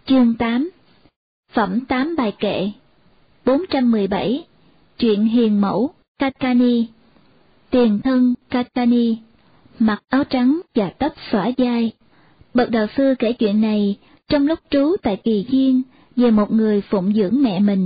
Chương 8. Phẩm 8 bài kệ. 417. Chuyện hiền mẫu Kakani. Tiền thân Kakani, mặc áo trắng và tóc xõa vai. Bậc đạo sư kể chuyện này trong lúc trú tại Kỳ Viên về một người phụng dưỡng mẹ mình.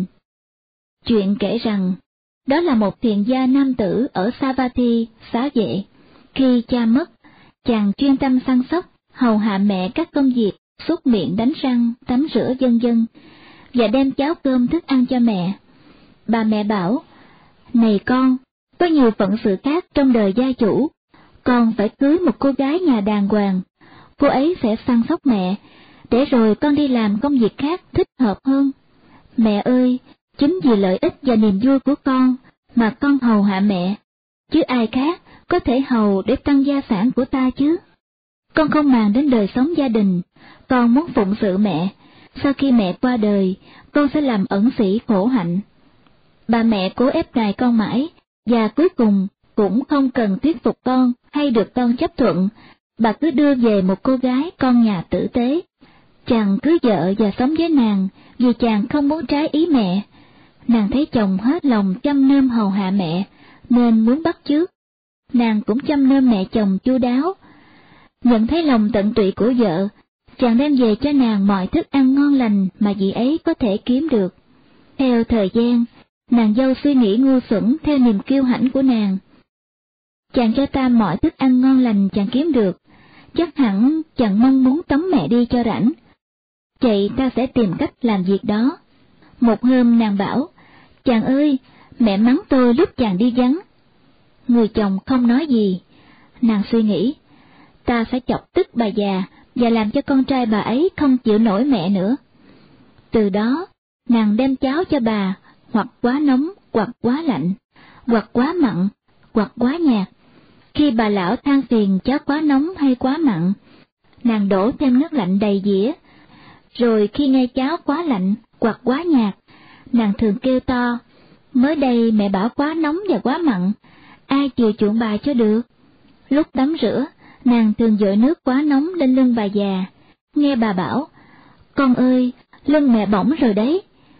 Chuyện kể rằng, đó là một thiền gia nam tử ở Savatthi, xá vệ. Khi cha mất, chàng chuyên tâm săn sóc, hầu hạ mẹ các công việc, súc miệng, đánh răng, tắm rửa vân vân, và đem cháo cơm thức ăn cho mẹ. Bà mẹ bảo, này con, có nhiều phận sự khác trong đời gia chủ, con phải cưới một cô gái nhà đàng hoàng, cô ấy sẽ săn sóc mẹ, để rồi con đi làm công việc khác thích hợp hơn. Mẹ ơi, chính vì lợi ích và niềm vui của con mà con hầu hạ mẹ, chứ ai khác có thể hầu để tăng gia sản của ta chứ. Con không màng đến đời sống gia đình, con muốn phụng sự mẹ, sau khi mẹ qua đời, con sẽ làm ẩn sĩ khổ hạnh. Bà mẹ cố ép gài con mãi, và cuối cùng cũng không cần thuyết phục con hay được con chấp thuận, bà cứ đưa về một cô gái con nhà tử tế. Chàng cưới vợ và sống với nàng vì chàng không muốn trái ý mẹ. Nàng thấy chồng hết lòng chăm nom hầu hạ mẹ, nên muốn bắt chước. Nàng cũng chăm nom mẹ chồng chu đáo. Nhận thấy lòng tận tụy của vợ, chàng đem về cho nàng mọi thức ăn ngon lành mà dì ấy có thể kiếm được. Theo thời gian, nàng dâu suy nghĩ ngu xuẩn theo niềm kiêu hãnh của nàng. Chàng cho ta mọi thức ăn ngon lành chàng kiếm được, chắc hẳn chàng mong muốn tống mẹ đi cho rảnh. Vậy ta sẽ tìm cách làm việc đó. Một hôm nàng bảo, chàng ơi, mẹ mắng tôi lúc chàng đi vắng. Người chồng không nói gì. Nàng suy nghĩ, ta phải chọc tức bà già và làm cho con trai bà ấy không chịu nổi mẹ nữa. Từ đó, nàng đem cháo cho bà, hoặc quá nóng, hoặc quá lạnh, hoặc quá mặn, hoặc quá nhạt. Khi bà lão than phiền cháo quá nóng hay quá mặn, nàng đổ thêm nước lạnh đầy dĩa. Rồi khi nghe cháo quá lạnh hoặc quá nhạt, nàng thường kêu to, mới đây mẹ bảo quá nóng và quá mặn, ai chiều chuộng bà cho được. Lúc tắm rửa, nàng thường dội nước quá nóng lên lưng bà già, nghe bà bảo, con ơi, lưng mẹ bỏng rồi đấy.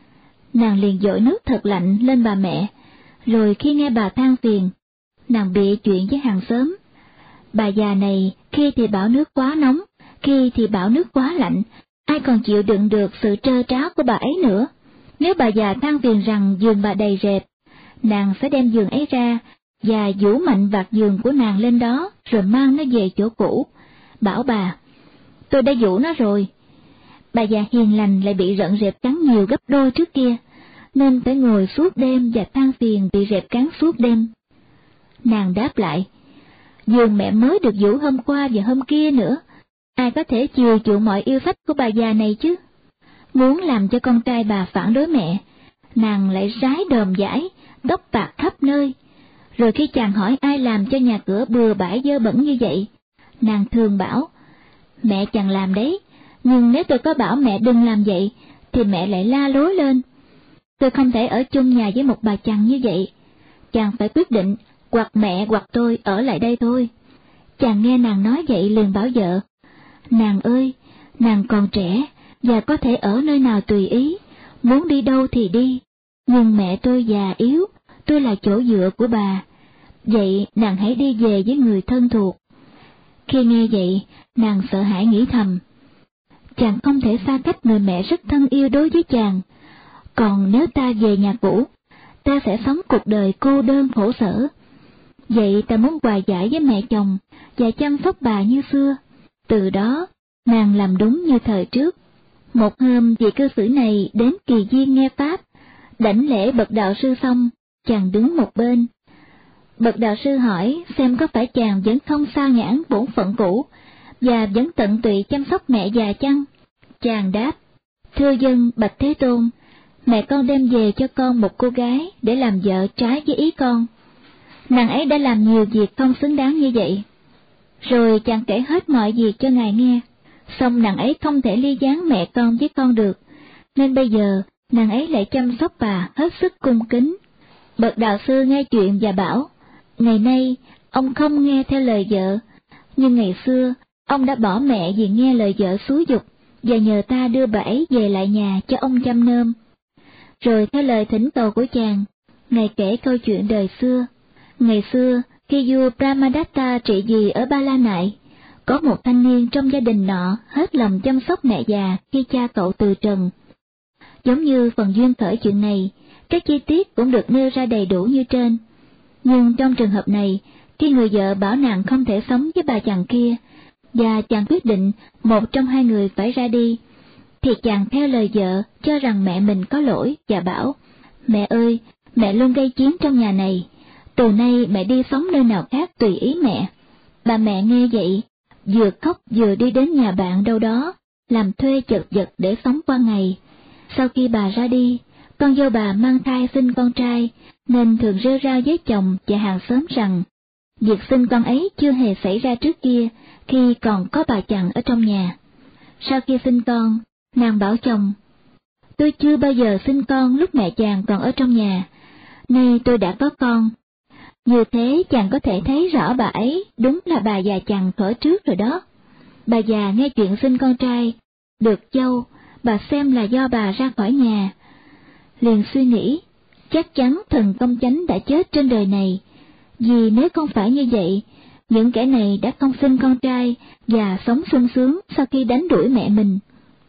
Nàng liền dội nước thật lạnh lên bà mẹ, rồi khi nghe bà than phiền, nàng bịa chuyện với hàng xóm. Bà già này khi thì bảo nước quá nóng, khi thì bảo nước quá lạnh, ai còn chịu đựng được sự trơ tráo của bà ấy nữa. Nếu bà già than phiền rằng giường bà đầy rệp, nàng sẽ đem giường ấy ra và vũ mạnh vạt giường của nàng lên đó, rồi mang nó về chỗ cũ, bảo bà, tôi đã vũ nó rồi. Bà già hiền lành lại bị rận rệp cắn nhiều gấp đôi trước kia, nên phải ngồi suốt đêm và than phiền bị rệp cắn suốt đêm. Nàng đáp lại, giường mẹ mới được vũ hôm qua và hôm kia nữa, ai có thể chiều chuộng mọi yêu thích của bà già này chứ. Muốn làm cho con trai bà phản đối mẹ, nàng lại rái đờm dãi, tóc bạc khắp nơi. Rồi khi chàng hỏi ai làm cho nhà cửa bừa bãi dơ bẩn như vậy, nàng thường bảo, mẹ chàng làm đấy, nhưng nếu tôi có bảo mẹ đừng làm vậy, thì mẹ lại la lối lên. Tôi không thể ở chung nhà với một bà chằn như vậy, chàng phải quyết định, hoặc mẹ hoặc tôi ở lại đây thôi. Chàng nghe nàng nói vậy liền bảo vợ, nàng ơi, nàng còn trẻ, và có thể ở nơi nào tùy ý, muốn đi đâu thì đi, nhưng mẹ tôi già yếu, tôi là chỗ dựa của bà, vậy nàng hãy đi về với người thân thuộc. Khi nghe vậy, nàng sợ hãi nghĩ thầm, chàng không thể xa cách người mẹ rất thân yêu đối với chàng, còn nếu ta về nhà cũ, ta sẽ sống cuộc đời cô đơn khổ sở. Vậy ta muốn hòa giải với mẹ chồng và chăm sóc bà như xưa. Từ đó, nàng làm đúng như thời trước. Một hôm vị cư xử này đến Kỳ Viên nghe pháp, đảnh lễ bậc đạo sư xong, chàng đứng một bên. Bậc đạo sư hỏi xem có phải chàng vẫn không sao nhãng bổn phận cũ, và vẫn tận tụy chăm sóc mẹ già chăng? Chàng đáp, thưa dân bạch Thế Tôn, mẹ con đem về cho con một cô gái để làm vợ trái với ý con. Nàng ấy đã làm nhiều việc không xứng đáng như vậy. Rồi chàng kể hết mọi việc cho ngài nghe, xong nàng ấy không thể ly gián mẹ con với con được, nên bây giờ nàng ấy lại chăm sóc bà hết sức cung kính. Bậc đạo sư nghe chuyện và bảo, ngày nay ông không nghe theo lời vợ, nhưng ngày xưa ông đã bỏ mẹ vì nghe lời vợ xúi giục, và nhờ ta đưa bà ấy về lại nhà cho ông chăm nom. Rồi theo lời thỉnh cầu của chàng, ngài kể câu chuyện đời xưa. Ngày xưa, khi vua Brahmadatta trị vì ở Ba La Nại, có một thanh niên trong gia đình nọ hết lòng chăm sóc mẹ già khi cha cậu từ trần. Giống như phần duyên khởi chuyện này, các chi tiết cũng được nêu ra đầy đủ như trên. Nhưng trong trường hợp này, khi người vợ bảo nàng không thể sống với bà chàng kia, và chàng quyết định một trong hai người phải ra đi, thì chàng theo lời vợ cho rằng mẹ mình có lỗi và bảo, mẹ ơi, mẹ luôn gây chiến trong nhà này, từ nay mẹ đi sống nơi nào khác tùy ý mẹ. Bà mẹ nghe vậy, vừa khóc vừa đi đến nhà bạn đâu đó, làm thuê chật vật để sống qua ngày. Sau khi bà ra đi, con dâu bà mang thai sinh con trai, nên thường rêu rao với chồng và hàng xóm rằng, việc sinh con ấy chưa hề xảy ra trước kia, khi còn có bà chàng ở trong nhà. Sau khi sinh con, nàng bảo chồng, tôi chưa bao giờ sinh con lúc mẹ chàng còn ở trong nhà, nay tôi đã có con. Như thế chàng có thể thấy rõ bà ấy đúng là bà già chàng thuở trước rồi đó. Bà già nghe chuyện sinh con trai, được dâu, bà xem là do bà ra khỏi nhà. Liền suy nghĩ, chắc chắn thần công chánh đã chết trên đời này, vì nếu không phải như vậy, những kẻ này đã không sinh con trai và sống sung sướng sau khi đánh đuổi mẹ mình.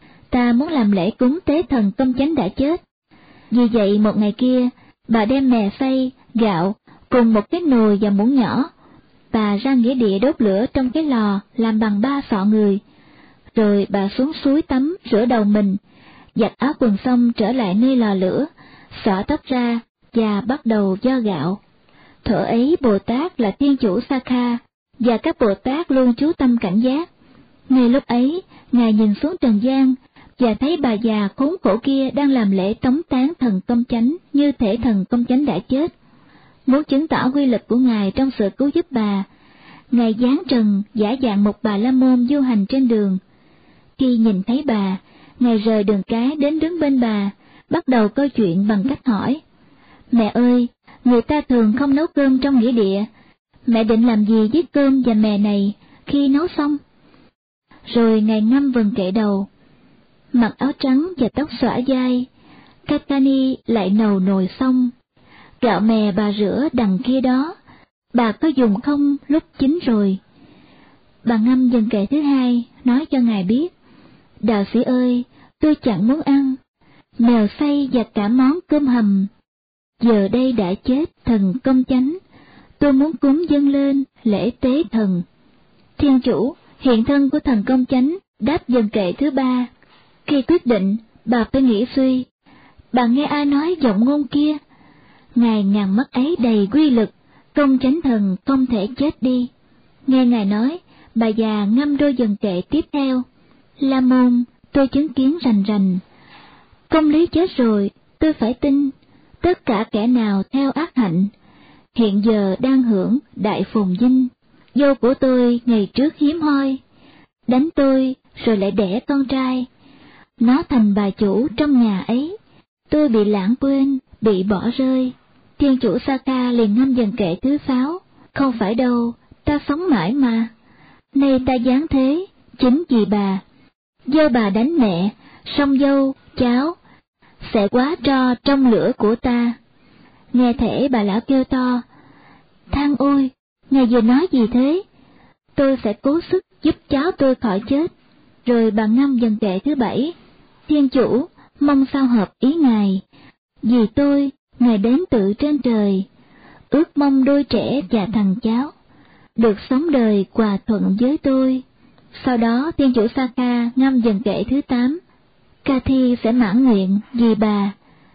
Ta muốn làm lễ cúng tế thần công chánh đã chết. Vì vậy một ngày kia, bà đem mè xay, gạo, cùng một cái nồi và muỗng nhỏ, bà ra nghĩa địa đốt lửa trong cái lò làm bằng 3 sọ người. Rồi bà xuống suối tắm rửa đầu mình, giặt áo quần xong trở lại nơi lò lửa, xõa tóc ra và bắt đầu vo gạo. Thuở ấy Bồ Tát là Thiên Chủ Sakha, và các Bồ Tát luôn chú tâm cảnh giác. Ngay lúc ấy, Ngài nhìn xuống trần gian, và thấy bà già khốn khổ kia đang làm lễ tống tán thần công chánh như thể thần công chánh đã chết. Muốn chứng tỏ quy lực của Ngài trong sự cứu giúp bà, Ngài giáng trần giả dạng một bà la môn du hành trên đường. Khi nhìn thấy bà, Ngài rời đường cái đến đứng bên bà, bắt đầu câu chuyện bằng cách hỏi, mẹ ơi, người ta thường không nấu cơm trong nghĩa địa, mẹ định làm gì với cơm và mè này khi nấu xong? Rồi Ngài ngâm vần kệ đầu, mặc áo trắng và tóc xõa vai, Katani lại nầu nồi xong, gạo mè bà rửa đằng kia đó, bà có dùng không lúc chín rồi? Bà ngâm vần kệ thứ hai, nói cho Ngài biết, đạo sĩ ơi, tôi chẳng muốn ăn, mèo xay và cả món cơm hầm. Giờ đây đã chết thần công chánh, tôi muốn cúng dâng lên lễ tế thần. Thiên Chủ, hiện thân của thần công chánh, đáp vần kệ thứ ba. Khi quyết định, bà phải nghĩ suy, bà nghe ai nói giọng ngôn kia? Ngài ngàn mắt ấy đầy quy lực, công chánh thần không thể chết đi. Nghe Ngài nói, bà già ngâm đôi vần kệ tiếp theo. La môn, tôi chứng kiến rành rành. Công lý chết rồi, tôi phải tin. Tất cả kẻ nào theo ác hạnh, hiện giờ đang hưởng đại phồn vinh. Dâu của tôi ngày trước hiếm hoi, đánh tôi rồi lại đẻ con trai. Nó thành bà chủ trong nhà ấy, tôi bị lãng quên, bị bỏ rơi. Thiên Chủ Sakha liền ngâm vần kệ thứ 6. Không phải đâu, ta sống mãi mà. Nay ta giáng thế, chính vì bà. Dâu bà đánh mẹ, song dâu, cháu, sẽ quá tro trong lửa của ta. Nghe thể bà lão kêu to, than ôi, Ngài vừa nói gì thế? Tôi sẽ cố sức giúp cháu tôi khỏi chết. Rồi bà ngâm vần kệ thứ 7. Thiên Chủ, mong sao hợp ý Ngài. Vì tôi, Ngài đến từ trên trời, ước mong đôi trẻ và thằng cháu được sống đời hòa thuận với tôi. Sau đó Thiên Chủ Sakha ngâm vần kệ thứ 8. Kathi sẽ mãn nguyện vì bà.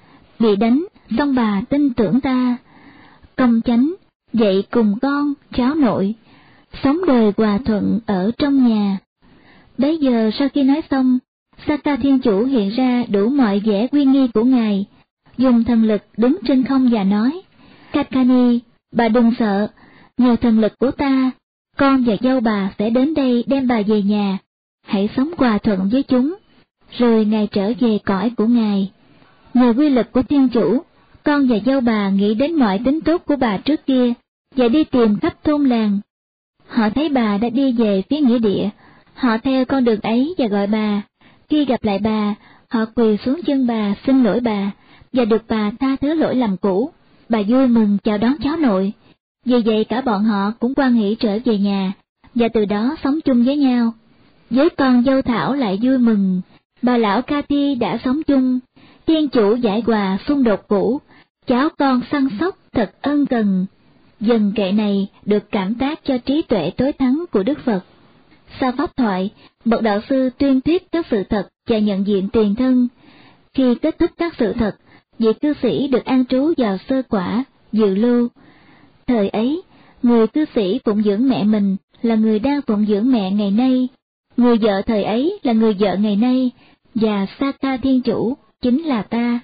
Bị đánh, xong bà tin tưởng ta. Công chánh, dậy cùng con, cháu nội, sống đời hòa thuận ở trong nhà. Bấy giờ sau khi nói xong, Sakha Thiên Chủ hiện ra đủ mọi vẻ uy nghi của Ngài, dùng thần lực đứng trên không và nói, Katkani, bà đừng sợ, nhờ thần lực của ta, con và dâu bà sẽ đến đây đem bà về nhà, hãy sống hòa thuận với chúng. Rồi Ngài trở về cõi của Ngài. Nhờ quy lực của Thiên Chủ, con và dâu bà nghĩ đến mọi tính tốt của bà trước kia, và đi tìm khắp thôn làng. Họ thấy bà đã đi về phía nghĩa địa, họ theo con đường ấy và gọi bà, Khi gặp lại bà, họ quỳ xuống chân bà xin lỗi bà, và được bà tha thứ lỗi lầm cũ. Bà vui mừng chào đón cháu nội. Vì vậy cả bọn họ cũng hoan hỉ trở về nhà, và từ đó sống chung với nhau. Với con dâu Thảo lại vui mừng, bà lão Cathy đã sống chung, Thiên Chủ giải hòa xung đột cũ, cháu con săn sóc thật ân cần. Dần kệ này được cảm tác cho trí tuệ tối thắng của Đức Phật. Sau pháp thoại, bậc đạo sư tuyên thuyết các sự thật và nhận diện tiền thân. Khi kết thúc các sự thật, vị cư sĩ được an trú vào sơ quả, dự lưu. Thời ấy, người cư sĩ phụng dưỡng mẹ mình là người đang phụng dưỡng mẹ ngày nay, người vợ thời ấy là người vợ ngày nay, và Saka Thiên Chủ chính là ta.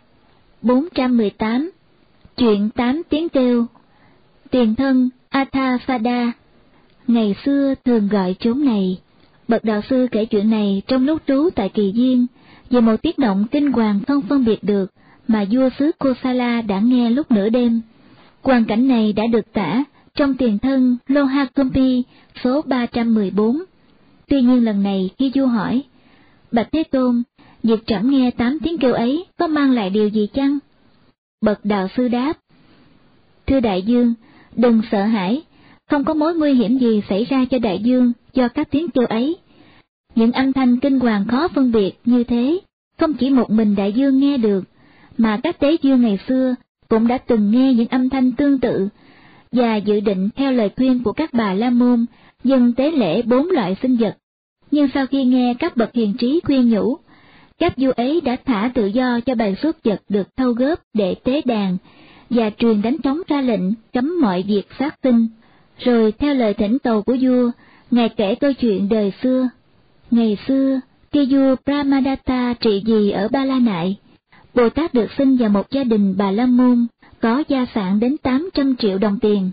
418. Chuyện 8 tiếng kêu. Tiền thân Athavada ngày xưa thường gọi chốn này. Bậc đạo sư kể chuyện này trong lúc trú tại Kỳ Viên, về một tiết động kinh hoàng không phân biệt được mà vua xứ Kosala đã nghe lúc nửa đêm. Hoàn cảnh này đã được tả trong tiền thân Lohakumpi số 314. Tuy nhiên lần này khi vua hỏi, Bạch Thế Tôn, việc trẫm nghe 8 tiếng kêu ấy có mang lại điều gì chăng? Bậc đạo sư đáp, thưa đại vương, đừng sợ hãi, không có mối nguy hiểm gì xảy ra cho đại vương do các tiếng kêu ấy. Những âm thanh kinh hoàng khó phân biệt như thế, không chỉ một mình đại vương nghe được, mà các tế vương ngày xưa cũng đã từng nghe những âm thanh tương tự, và dự định theo lời khuyên của các bà la môn dâng tế lễ 4 loại sinh vật. Nhưng sau khi nghe các bậc hiền trí khuyên nhủ, các vua ấy đã thả tự do cho bầy súc vật được thâu góp để tế đàn, và truyền đánh trống ra lệnh cấm mọi việc sát sinh. Rồi theo lời thỉnh cầu của vua, ngài kể câu chuyện đời xưa. Ngày xưa, khi vua Brahmadatta trị vì ở Ba La Nại, Bồ Tát được sinh vào một gia đình Bà La Môn, có gia sản đến 800 triệu đồng tiền.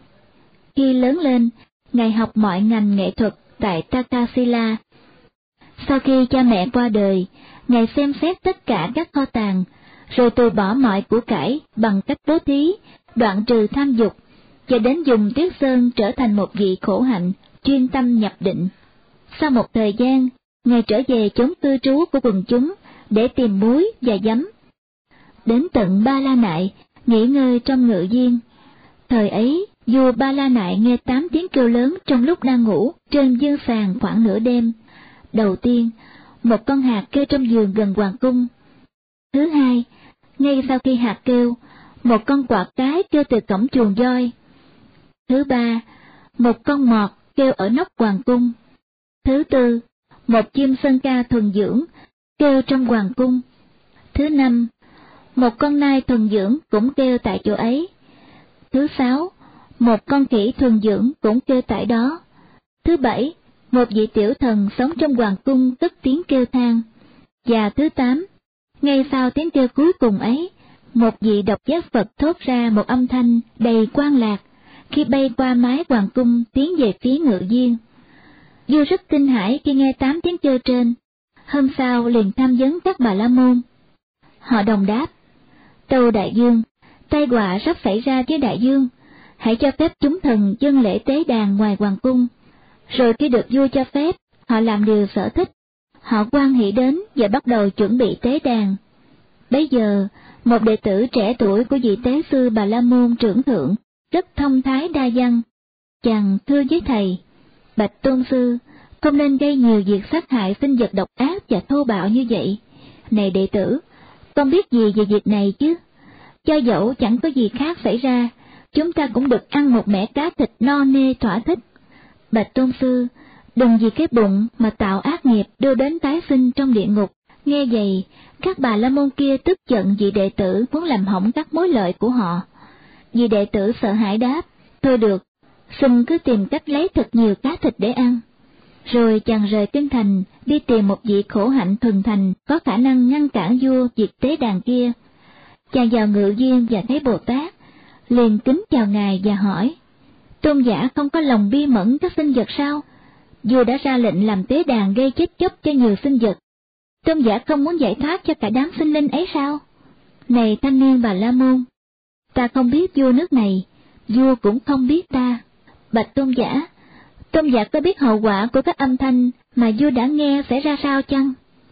Khi lớn lên, ngài học mọi ngành nghệ thuật tại Takasila. Sau khi cha mẹ qua đời, ngài xem xét tất cả các kho tàng, rồi từ bỏ mọi của cải bằng cách bố thí, đoạn trừ tham dục, và đến dùng tuyết sơn trở thành một vị khổ hạnh, chuyên tâm nhập định. Sau một thời gian, ngài trở về chốn cư trú của quần chúng để tìm muối và giấm. Đến tận Ba La Nại, nghỉ ngơi trong ngự viên. Thời ấy, vua Ba La Nại nghe 8 tiếng kêu lớn trong lúc đang ngủ trên dương sàn khoảng nửa đêm. Đầu tiên, một con hạt kêu trong giường gần hoàng cung. Thứ hai, ngay sau khi hạt kêu, một con quạt cái kêu từ cổng chuồng voi. Thứ ba, một con mọt kêu ở nóc hoàng cung. Thứ tư, một chim sơn ca thuần dưỡng kêu trong hoàng cung. Thứ năm, một con nai thuần dưỡng cũng kêu tại chỗ ấy. Thứ sáu, một con khỉ thuần dưỡng cũng kêu tại đó. Thứ bảy, một vị tiểu thần sống trong hoàng cung cất tiếng kêu than. Và thứ tám, ngay sau tiếng kêu cuối cùng ấy, một vị độc giác Phật thốt ra một âm thanh đầy quan lạc khi bay qua mái hoàng cung tiến về phía ngự viên. Vua rất kinh hãi khi nghe 8 tiếng kêu trên. Hôm sau liền tham vấn các bà la môn. Họ đồng đáp, tâu đại vương, tai họa sắp xảy ra với đại vương, hãy cho phép chúng thần dâng lễ tế đàn ngoài hoàng cung. Rồi khi được vua cho phép, họ làm điều sở thích. Họ hoan hỷ đến và bắt đầu chuẩn bị tế đàn. Bấy giờ, một đệ tử trẻ tuổi của vị tế sư Bà La Môn trưởng thượng, rất thông thái đa văn. Chàng thưa với thầy, bạch tôn sư, không nên gây nhiều việc sát hại sinh vật độc ác và thô bạo như vậy. Này đệ tử, con biết gì về việc này chứ? Cho dẫu chẳng có gì khác xảy ra, chúng ta cũng được ăn một mẻ cá thịt no nê thỏa thích. Bạch tôn sư, đừng vì cái bụng mà tạo ác nghiệp đưa đến tái sinh trong địa ngục. Nghe vậy, các bà la môn kia tức giận vì đệ tử muốn làm hỏng các mối lợi của họ. Vì đệ tử sợ hãi đáp, thôi được, xin cứ tìm cách lấy thật nhiều cá thịt để ăn. Rồi chàng rời kinh thành, đi tìm một vị khổ hạnh thuần thành có khả năng ngăn cản vua việc tế đàn kia. Chàng vào ngự viên và thấy Bồ Tát, liền kính chào ngài và hỏi, tôn giả không có lòng bi mẫn các sinh vật sao? Vua đã ra lệnh làm tế đàn gây chết chóc cho nhiều sinh vật. Tôn giả không muốn giải thoát cho cả đám sinh linh ấy sao? Này thanh niên Bà La Môn, ta không biết vua nước này, vua cũng không biết ta. Bạch tôn giả có biết hậu quả của các âm thanh mà vua đã nghe sẽ ra sao chăng?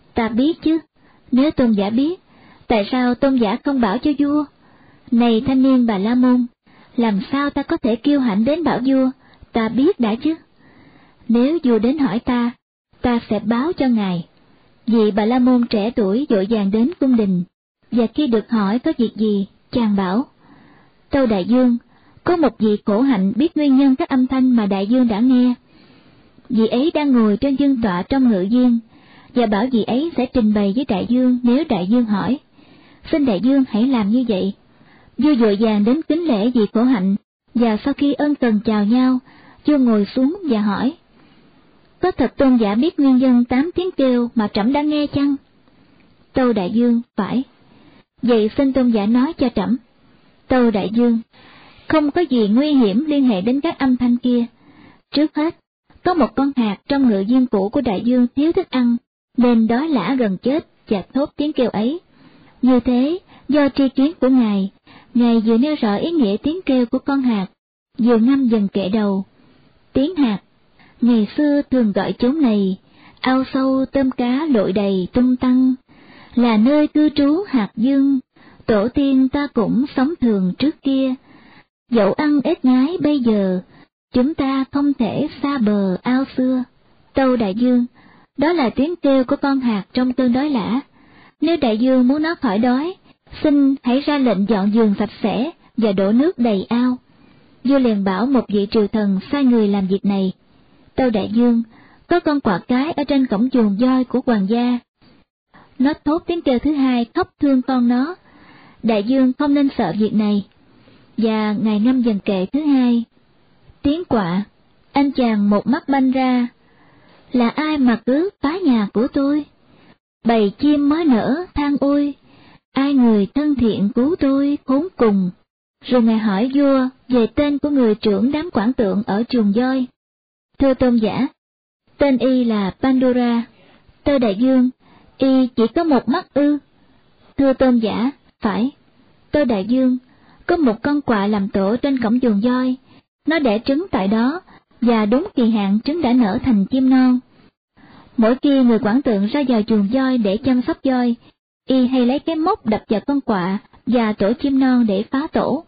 Ta biết chứ, nếu tôn giả biết, tại sao tôn giả không bảo cho vua? Này thanh niên Bà La Môn, làm sao ta có thể kiêu hãnh đến bảo vua, ta biết đã chứ? Nếu vua đến hỏi ta sẽ báo cho ngài. Vị Bà La Môn trẻ tuổi vội vàng đến cung đình, và khi được hỏi có việc gì, chàng bảo: Tâu đại vương, có một vị khổ hạnh biết nguyên nhân các âm thanh mà đại vương đã nghe. Vị ấy đang ngồi trên vương tọa trong ngự viên, và bảo vị ấy sẽ trình bày với đại vương nếu đại vương hỏi. Xin đại vương hãy làm như vậy. Vua vội vàng đến kính lễ vị khổ hạnh, và sau khi ân cần chào nhau, vua ngồi xuống và hỏi: Có thật tôn giả biết nguyên nhân 8 tiếng kêu mà trẫm đã nghe chăng? Tâu đại vương: Phải. Vậy xin tôn giả nói cho trẫm. Tâu đại vương: Không có gì nguy hiểm liên hệ đến các âm thanh kia. Trước hết, có một con hạt trong ngự viên cũ của đại vương thiếu thức ăn, nên đói lả gần chết và thốt tiếng kêu ấy. Như thế, do tri kiến của ngài vừa nêu rõ ý nghĩa tiếng kêu của con hạt, vừa ngâm dần kệ đầu. Tiếng hạt, ngày xưa thường gọi chốn này, ao sâu tôm cá lội đầy tung tăng, là nơi cư trú hạt dương, tổ tiên ta cũng sống thường trước kia. Dẫu ăn ếch nhái bây giờ, chúng ta không thể xa bờ ao xưa. Tâu đại vương, đó là tiếng kêu của con hạt trong cơn đói lả. Nếu đại vương muốn nó khỏi đói, xin hãy ra lệnh dọn giường sạch sẽ và đổ nước đầy ao. Vua liền bảo một vị triều thần sai người làm việc này. Tâu đại vương, có con quạ cái ở trên cổng chuồng voi của hoàng gia. Nó thốt tiếng kêu thứ hai khóc thương con nó. Đại vương không nên sợ việc này. Và ngài ngâm dần kệ thứ hai. Tiếng quạ, anh chàng một mắt banh ra, là ai mà cứ phá nhà của tôi? Bầy chim mới nở than ôi, ai người thân thiện cứu tôi khốn cùng. Rồi ngài hỏi vua về tên của người trưởng đám quản tượng ở chuồng voi. Thưa tôn giả, tên y là Pandora. Tâu đại vương, y chỉ có một mắt ư? Thưa tôn giả, phải. Tâu đại vương, có một con quạ làm tổ trên cổng chuồng voi, nó đẻ trứng tại đó, và đúng kỳ hạn trứng đã nở thành chim non. Mỗi khi người quản tượng ra vào chuồng voi để chăm sóc voi, y hay lấy cái móc đập vào con quạ và tổ chim non để phá tổ.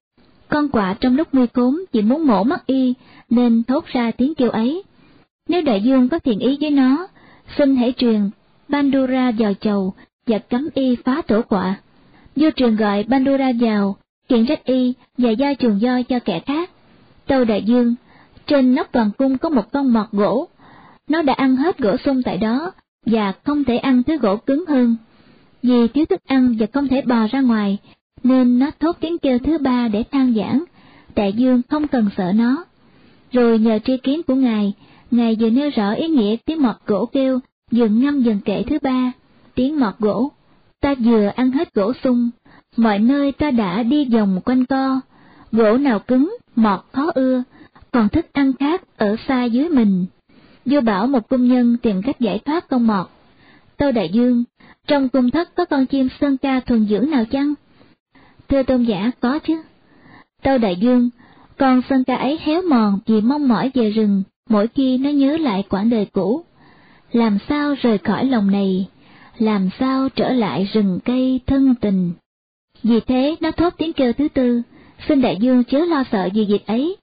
Con quạ trong lúc nguy khốn chỉ muốn mổ mắt y, nên thốt ra tiếng kêu ấy. Nếu đại vương có thiện ý với nó, xin hãy truyền Pandora vào chầu và cấm y phá tổ quạ. Vua truyền gọi Pandora vào, kiện trách y và giao chuồng voi cho kẻ khác. Tâu đại vương, trên nóc toàn cung có một con mọt gỗ. Nó đã ăn hết gỗ sung tại đó, và không thể ăn thứ gỗ cứng hơn. Vì thiếu thức ăn và không thể bò ra ngoài, nên nó thốt tiếng kêu thứ ba để than vãn. Đại vương không cần sợ nó. Rồi nhờ tri kiến của ngài vừa nêu rõ ý nghĩa tiếng mọt gỗ kêu, vừa ngâm dần kệ thứ ba. Tiếng mọt gỗ, ta vừa ăn hết gỗ sung, mọi nơi ta đã đi vòng quanh co, gỗ nào cứng, mọt khó ưa, còn thức ăn khác ở xa dưới mình. Vua bảo một cung nhân tìm cách giải thoát con mọt. Tâu đại vương, trong cung thất có con chim sơn ca thuần dưỡng nào chăng? Thưa tôn giả, có chứ. Tâu đại vương, con sơn ca ấy héo mòn vì mong mỏi về rừng, mỗi khi nó nhớ lại quãng đời cũ. Làm sao rời khỏi lòng này, làm sao trở lại rừng cây thân tình. Vì thế nó thốt tiếng kêu thứ tư, xin đại vương chớ lo sợ vì việc ấy.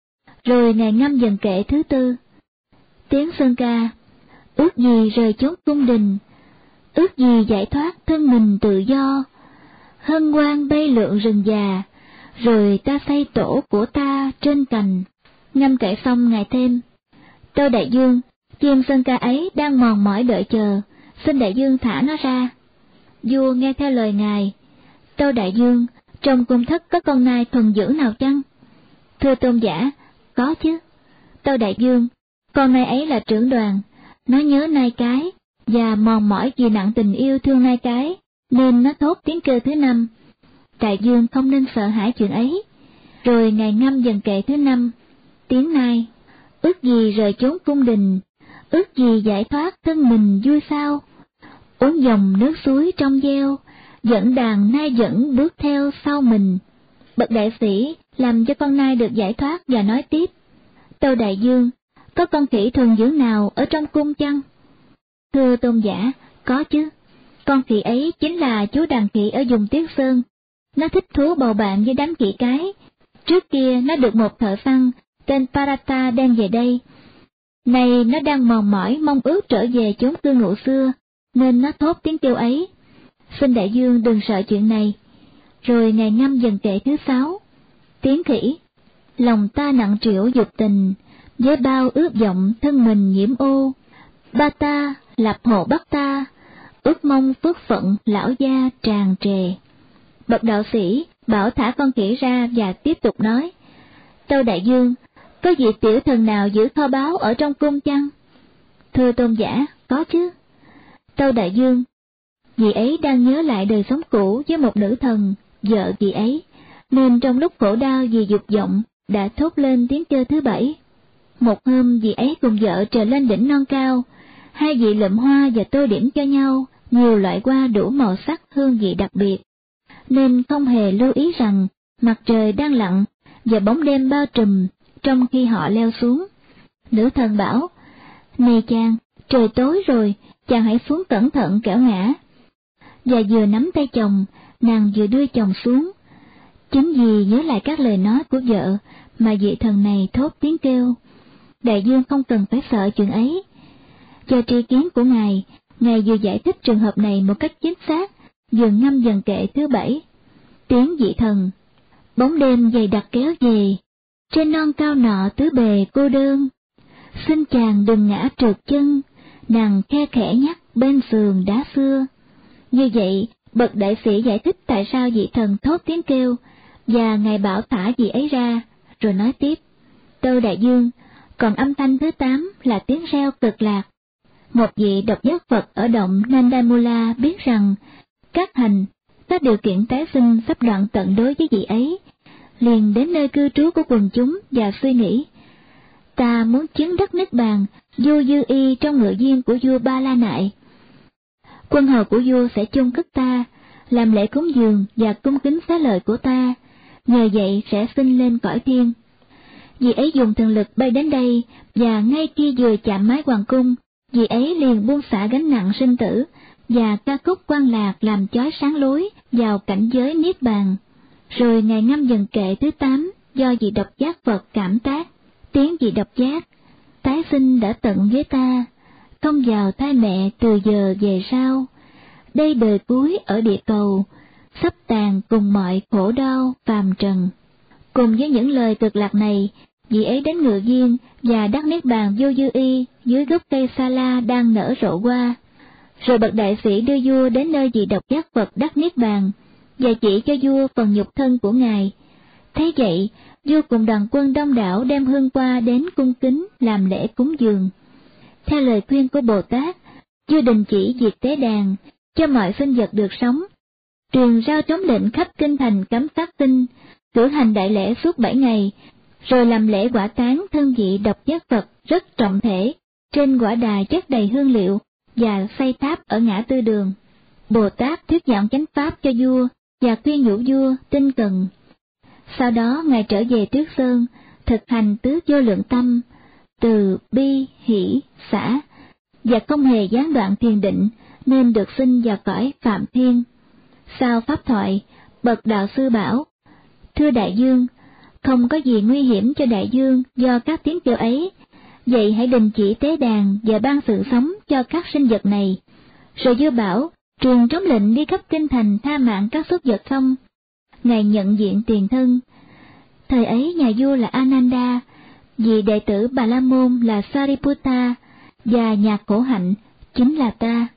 Rồi ngài ngâm dần kệ thứ tư. Tiếng sơn ca, ước gì rời chốn cung đình, ước gì giải thoát thân mình tự do, hân hoan bay lượn rừng già, rồi ta xây tổ của ta trên cành. Ngâm kệ xong ngài thêm: Tâu đại vương, chim sơn ca ấy đang mòn mỏi đợi chờ, xin đại vương thả nó ra. Vua nghe theo lời ngài. Tâu đại vương, trong cung thất có con nai thuần dưỡng nào chăng? Thưa tôn giả, có chứ. Tâu đại vương, con nai ấy là trưởng đoàn, nó nhớ nai cái, và mòn mỏi vì nặng tình yêu thương nai cái, nên nó thốt tiếng kêu thứ năm. Đại vương không nên sợ hãi chuyện ấy. Rồi ngài ngâm dần kệ thứ năm. Tiếng nai, ước gì rời chốn cung đình, ước gì giải thoát thân mình vui sao. Uống dòng nước suối trong veo, dẫn đàn nai dẫn bước theo sau mình. Bậc đại sĩ làm cho con nai được giải thoát và nói tiếp: Tâu đại vương, có con khỉ thuần dưỡng nào ở trong cung chăng? Thưa tôn giả, Có chứ, con khỉ ấy chính là chú đàn khỉ ở vùng Tuyết Sơn. Nó thích thú bầu bạn với đám khỉ cái. Trước kia nó được một thợ săn tên Parata đem về đây. Này nó đang mòn mỏi mong ước trở về chốn cư ngụ xưa, nên nó thốt tiếng kêu ấy. Xin đại dương đừng sợ chuyện này. Rồi Ngài ngâm dần kệ thứ 6. Tiếng khỉ: lòng ta nặng trĩu dục tình, với bao ước vọng thân mình nhiễm ô. Ba ta lập hộ bắt ta, ước mong phước phận lão gia tràn trề. Bậc đạo sĩ bảo thả con khỉ ra và tiếp tục nói: Tâu đại dương, có vị tiểu thần nào giữ kho báu ở trong cung chăng? Thưa tôn giả, có chứ. Tâu đại dương, vị ấy đang nhớ lại đời sống cũ với một nữ thần, vợ vị ấy, nên trong lúc khổ đau vì dục vọng đã thốt lên tiếng kêu thứ 7. Một hôm vị ấy cùng vợ trèo lên đỉnh non cao, hai vị lượm hoa và tô điểm cho nhau nhiều loại hoa đủ màu sắc hương vị đặc biệt, nên không hề lưu ý rằng mặt trời đang lặn và bóng đêm bao trùm trong khi họ leo xuống. Nữ thần bảo: Này chàng, trời tối rồi, chàng hãy xuống cẩn thận kẻo ngã. Và vừa nắm tay chồng, nàng vừa đưa chồng xuống. Chính vì nhớ lại các lời nói của vợ mà vị thần này thốt tiếng kêu. Đại dương không cần phải sợ chuyện ấy. Do tri kiến của Ngài vừa giải thích trường hợp này một cách chính xác, vừa ngâm dần kệ thứ 7. Tiếng vị thần: bóng đêm dày đặc kéo về, trên non cao nọ tứ bề cô đơn. Xin chàng đừng ngã trượt chân, nàng khe khẽ nhắc bên sườn đá xưa. Như vậy, bậc đại sĩ giải thích tại sao vị thần thốt tiếng kêu, và Ngài bảo thả vị ấy ra, rồi nói tiếp: Tâu đại dương, còn âm thanh thứ 8 là tiếng reo cực lạc. Một vị độc giác Phật ở động Nandamula biết rằng các điều kiện tái sinh sắp đoạn tận đối với vị ấy, liền đến nơi cư trú của quần chúng và suy nghĩ: ta muốn chứng đất Niết Bàn vua Dư Y trong ngự viên của vua Ba La Nại. Quân hầu của vua sẽ chôn cất ta, làm lễ cúng dường và cung kính xá lợi của ta, nhờ vậy sẽ sinh lên cõi thiên. Vị ấy dùng thần lực bay đến đây, và ngay khi vừa chạm mái hoàng cung, vị ấy liền buông xả gánh nặng sinh tử, và ca khúc quan lạc làm chói sáng lối vào cảnh giới Niết Bàn. Rồi Ngài ngâm dần kệ thứ 8 do vị độc giác Phật cảm tác. Tiếng vị độc giác: tái sinh đã tận với ta, không vào thai mẹ từ giờ về sau. Đây đời cuối ở địa cầu, sắp tàn cùng mọi khổ đau phàm trần. Cùng với những lời cực lạc này, vị ấy đến ngự viên và đắc Niết Bàn vô Dư Y dưới gốc cây sa la đang nở rộ hoa. Rồi bậc đại sĩ đưa vua đến nơi vị độc giác Phật đắc Niết Bàn, và chỉ cho vua phần nhục thân của Ngài. Thế vậy, vua cùng đoàn quân đông đảo đem hương hoa đến cung kính làm lễ cúng dường. Theo lời khuyên của Bồ Tát, vua đình chỉ việc tế đàn, cho mọi sinh vật được sống, truyền rao trống lệnh khắp kinh thành cấm sát sinh, cử hành đại lễ suốt 7 ngày, rồi làm lễ quả táng thân vị độc giác Phật rất trọng thể, trên quả đài chất đầy hương liệu, và xây tháp ở ngã tư đường. Bồ Tát thuyết giảng chánh pháp cho vua, và khuyên nhủ vua tinh cần. Sau đó Ngài trở về Tuyết Sơn, thực hành tứ vô lượng tâm, từ bi, hỷ, xả, và không hề gián đoạn thiền định, nên được sinh vào cõi Phạm Thiên. Sau pháp thoại, bậc đạo sư bảo: Thưa đại dương, không có gì nguy hiểm cho đại dương do các tiếng kêu ấy, vậy hãy đình chỉ tế đàn và ban sự sống cho các sinh vật này. Rồi vua bảo truyền trống lệnh đi khắp kinh thành tha mạng các súc vật không. Ngài nhận diện tiền thân. Thời ấy nhà vua là Ananda, vị đệ tử Bà La Môn là Sariputta, và nhà khổ hạnh chính là ta.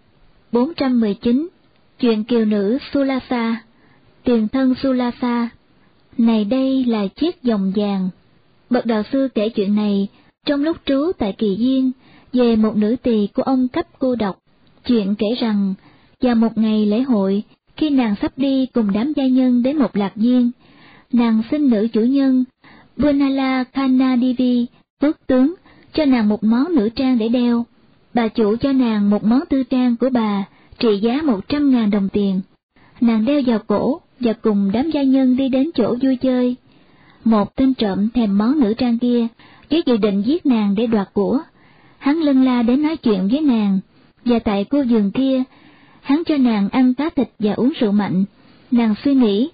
419. Chuyện kiều nữ Sulasa. Tiền thân Sulasa. Này đây là chiếc vòng vàng. Bậc đạo sư kể chuyện này trong lúc trú tại Kỳ Viên về một nữ tỳ của ông Cấp cô độc. Chuyện kể rằng vào một ngày lễ hội, khi nàng sắp đi cùng đám gia nhân đến một lạc viên, nàng xin nữ chủ nhân Bunala Khanna Devi phước tướng cho nàng một món nữ trang để đeo. Bà chủ cho nàng một món tư trang của bà trị giá 100.000 đồng tiền. Nàng đeo vào cổ và cùng đám gia nhân đi đến chỗ vui chơi. Một tên trộm thèm món nữ trang kia, với dự định giết nàng để đoạt của. Hắn lân la đến nói chuyện với nàng, và tại khu vườn kia, hắn cho nàng ăn cá thịt và uống rượu mạnh. Nàng suy nghĩ,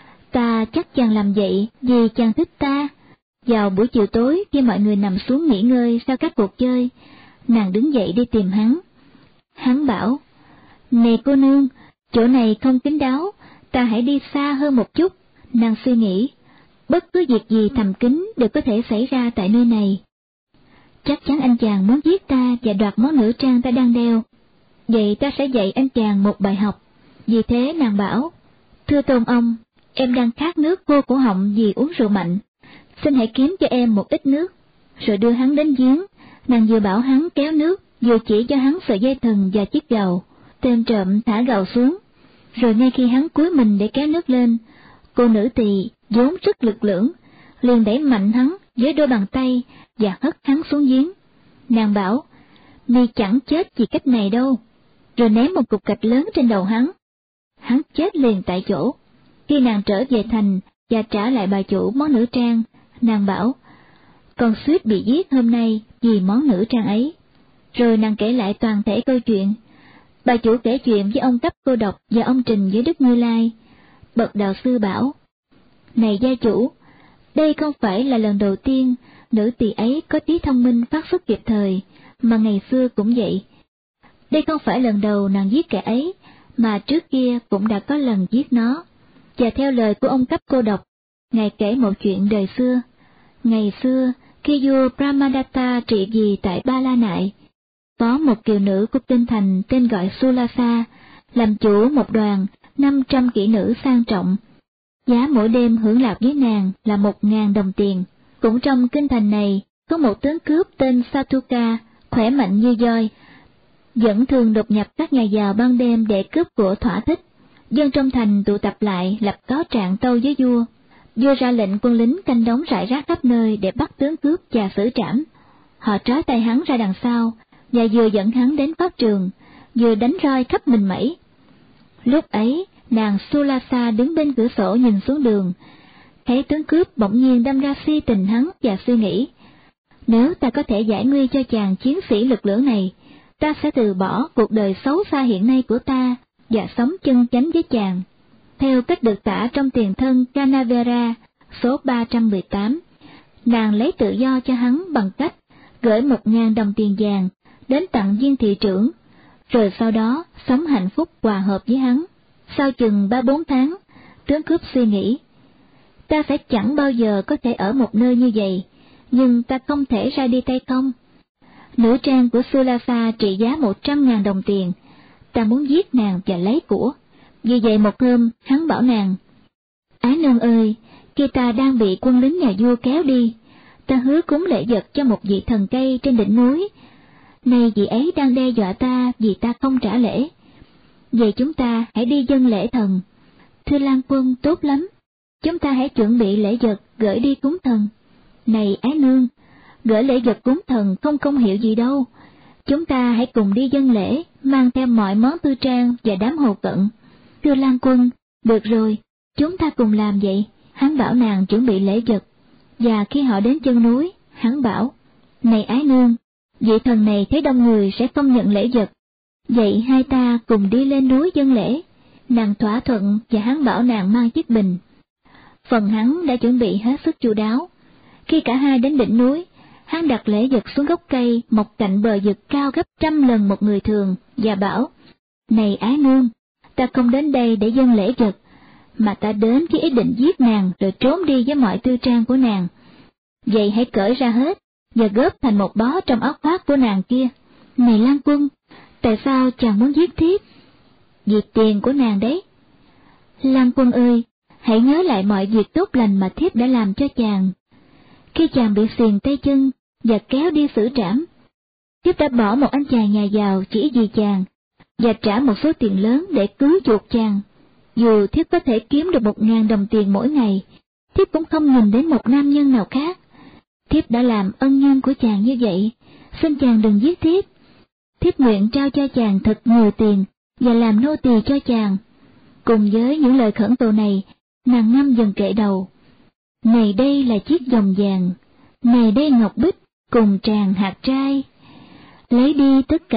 ta chắc chàng làm vậy vì chàng thích ta. Vào buổi chiều tối khi mọi người nằm xuống nghỉ ngơi sau các cuộc chơi, nàng đứng dậy đi tìm hắn. Hắn bảo, này cô nương, chỗ này không kín đáo, ta hãy đi xa hơn một chút. Nàng suy nghĩ, bất cứ việc gì thầm kín đều có thể xảy ra tại nơi này. Chắc chắn anh chàng muốn giết ta và đoạt món nữ trang ta đang đeo. Vậy ta sẽ dạy anh chàng một bài học. Vì thế nàng bảo, thưa tôn ông, em đang khát nước khô cổ họng vì uống rượu mạnh. Xin hãy kiếm cho em một ít nước. Rồi đưa hắn đến giếng, nàng vừa bảo hắn kéo nước, vừa chỉ cho hắn sợi dây thừng và chiếc gầu. Tên trộm thả gầu xuống. Rồi ngay khi hắn cúi mình để kéo nước lên, cô nữ tỳ vốn rất lực lưỡng, liền đẩy mạnh hắn với đôi bàn tay và hất hắn xuống giếng. Nàng bảo, mi chẳng chết vì cách này đâu, rồi ném một cục gạch lớn trên đầu hắn. Hắn chết liền tại chỗ. Khi nàng trở về thành và trả lại bà chủ món nữ trang, nàng bảo, con suýt bị giết hôm nay vì món nữ trang ấy. Rồi nàng kể lại toàn thể câu chuyện. Bà chủ kể chuyện với ông Cấp Cô Độc và ông Trình với Đức Như Lai. Bậc đạo sư bảo, này gia chủ, đây không phải là lần đầu tiên nữ tỳ ấy có trí thông minh phát xuất kịp thời, mà ngày xưa cũng vậy. Đây không phải lần đầu nàng giết kẻ ấy, mà trước kia cũng đã có lần giết nó. Và theo lời của ông Cấp Cô Độc, ngài kể một chuyện đời xưa. Ngày xưa, khi vua Brahmadatta trị vì tại Ba La Nại, có một kiều nữ của kinh thành tên gọi Sulasa, làm chủ một đoàn 500 kỹ nữ sang trọng. Giá mỗi đêm hưởng lạc với nàng là 1.000 đồng tiền. Cũng trong kinh thành này, có một tướng cướp tên Satuka, khỏe mạnh như voi, vẫn thường đột nhập các nhà giàu ban đêm để cướp của thỏa thích. Dân trong thành tụ tập lại lập cáo trạng tâu với vua. Vua ra lệnh quân lính canh đóng rải rác khắp nơi để bắt tướng cướp và xử trảm. Họ trói tay hắn ra đằng sau, và vừa dẫn hắn đến pháp trường, vừa đánh roi khắp mình mẩy. Lúc ấy, nàng Sulasa đứng bên cửa sổ nhìn xuống đường, thấy tướng cướp bỗng nhiên đâm ra si tình hắn và suy nghĩ, nếu ta có thể giải nguy cho chàng chiến sĩ lực lưỡng này, ta sẽ từ bỏ cuộc đời xấu xa hiện nay của ta và sống chân chánh với chàng. Theo cách được tả trong tiền thân Canavera số 318, nàng lấy tự do cho hắn bằng cách gửi 1.000 đồng tiền vàng đến tặng viên thị trưởng, rồi sau đó sống hạnh phúc hòa hợp với hắn. Sau chừng 3-4 tháng, tướng cướp suy nghĩ, ta sẽ chẳng bao giờ có thể ở một nơi như vậy, nhưng ta không thể ra đi tay không. Nữ trang của Sulasa trị giá 100.000 đồng tiền, ta muốn giết nàng và lấy của. Vì vậy một hôm, hắn bảo nàng, ái nương ơi, khi ta đang bị quân lính nhà vua kéo đi, ta hứa cúng lễ vật cho một vị thần cây trên đỉnh núi. Nay vị ấy đang đe dọa ta vì ta không trả lễ. Vậy chúng ta hãy đi dâng lễ thần. Thưa Lan Quân, tốt lắm. Chúng ta hãy chuẩn bị lễ vật gửi đi cúng thần. Này ái nương, gửi lễ vật cúng thần không công hiệu gì đâu. Chúng ta hãy cùng đi dâng lễ, mang theo mọi món tư trang và đám hầu cận. Thưa Lan Quân, được rồi, chúng ta cùng làm vậy. Hắn bảo nàng chuẩn bị lễ vật. Và khi họ đến chân núi, hắn bảo, này ái nương, vị thần này thấy đông người sẽ không nhận lễ vật. Vậy hai ta cùng đi lên núi dâng lễ. Nàng thỏa thuận và hắn bảo nàng mang chiếc bình. Phần hắn đã chuẩn bị hết sức chu đáo. Khi cả hai đến đỉnh núi, hắn đặt lễ vật xuống gốc cây mọc cạnh bờ vực cao gấp 100 lần một người thường, và bảo, này ái nương, ta không đến đây để dâng lễ vật, mà ta đến với ý định giết nàng rồi trốn đi với mọi tư trang của nàng. Vậy hãy cởi ra hết, và góp thành một bó trong áo khoác của nàng kia. Này Lan Quân, tại sao chàng muốn giết thiếp? Vì tiền của nàng đấy. Lan Quân ơi, hãy nhớ lại mọi việc tốt lành mà thiếp đã làm cho chàng. Khi chàng bị xiềng tay chân và kéo đi xử trảm, thiếp đã bỏ một anh chàng nhà giàu chỉ vì chàng, và trả một số tiền lớn để cứu chuộc chàng. Dù thiếp có thể kiếm được 1.000 đồng tiền mỗi ngày, thiếp cũng không nhìn đến một nam nhân nào khác. Thiếp đã làm ân nhân của chàng như vậy, xin chàng đừng giết thiếp. Thiếp nguyện trao cho chàng thật nhiều tiền và làm nô tỳ cho chàng. Cùng với những lời khẩn cầu này, nàng ngâm dần kệ đầu. Này đây là chiếc vòng vàng, này đây ngọc bích cùng tràng hạt trai. Lấy đi tất cả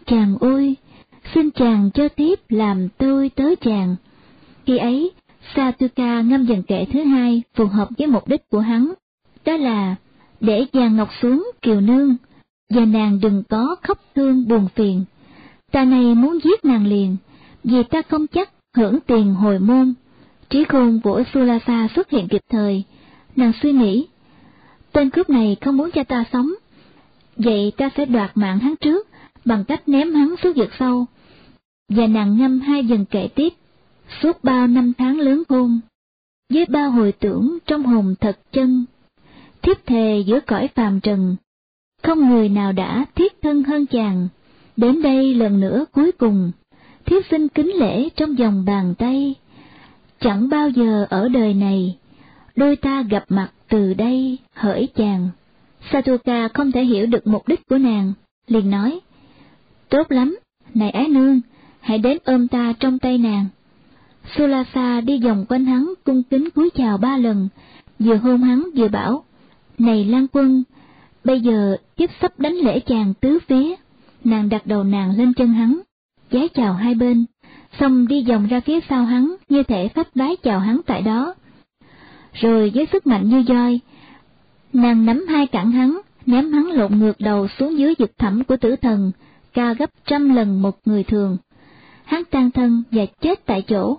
chàng ơi, xin chàng cho tiếp làm tôi tớ chàng. Khi ấy, Satuka ngâm dần kệ thứ hai phù hợp với mục đích của hắn, đó là để dàn ngọc xuống kiều nương, và nàng đừng có khóc thương buồn phiền. Ta này muốn giết nàng liền, vì ta không chắc hưởng tiền hồi môn. Trí khôn của Sulasa xuất hiện kịp thời, nàng suy nghĩ, tên cướp này không muốn cho ta sống, vậy ta sẽ đoạt mạng hắn trước bằng cách ném hắn xuống vực sâu. Và nàng ngâm hai dần kệ tiếp, suốt bao năm tháng lớn khôn, với bao hồi tưởng trong hồn thật chân, thiếp thề giữa cõi phàm trần, không người nào đã thiết thân hơn chàng. Đến đây lần nữa cuối cùng, thiếp xin kính lễ trong vòng bàn tay. Chẳng bao giờ ở đời này, đôi ta gặp mặt từ đây hỡi chàng. Satuka không thể hiểu được mục đích của nàng, liền nói, tốt lắm, này ái nương, hãy đến ôm ta trong tay nàng. Sulasa đi vòng quanh hắn cung kính cúi chào 3 lần, vừa hôn hắn vừa bảo, này Lan Quân, bây giờ thiếp sắp đánh lễ chàng tứ phía. Nàng đặt đầu nàng lên chân hắn, vái chào hai bên, xong đi vòng ra phía sau hắn như thể pháp vái chào hắn tại đó. Rồi với sức mạnh như voi, nàng nắm hai cẳng hắn, ném hắn lộn ngược đầu xuống dưới vực thẳm của tử thần, cao gấp 100 lần một người thường. Hắn tan thân và chết tại chỗ.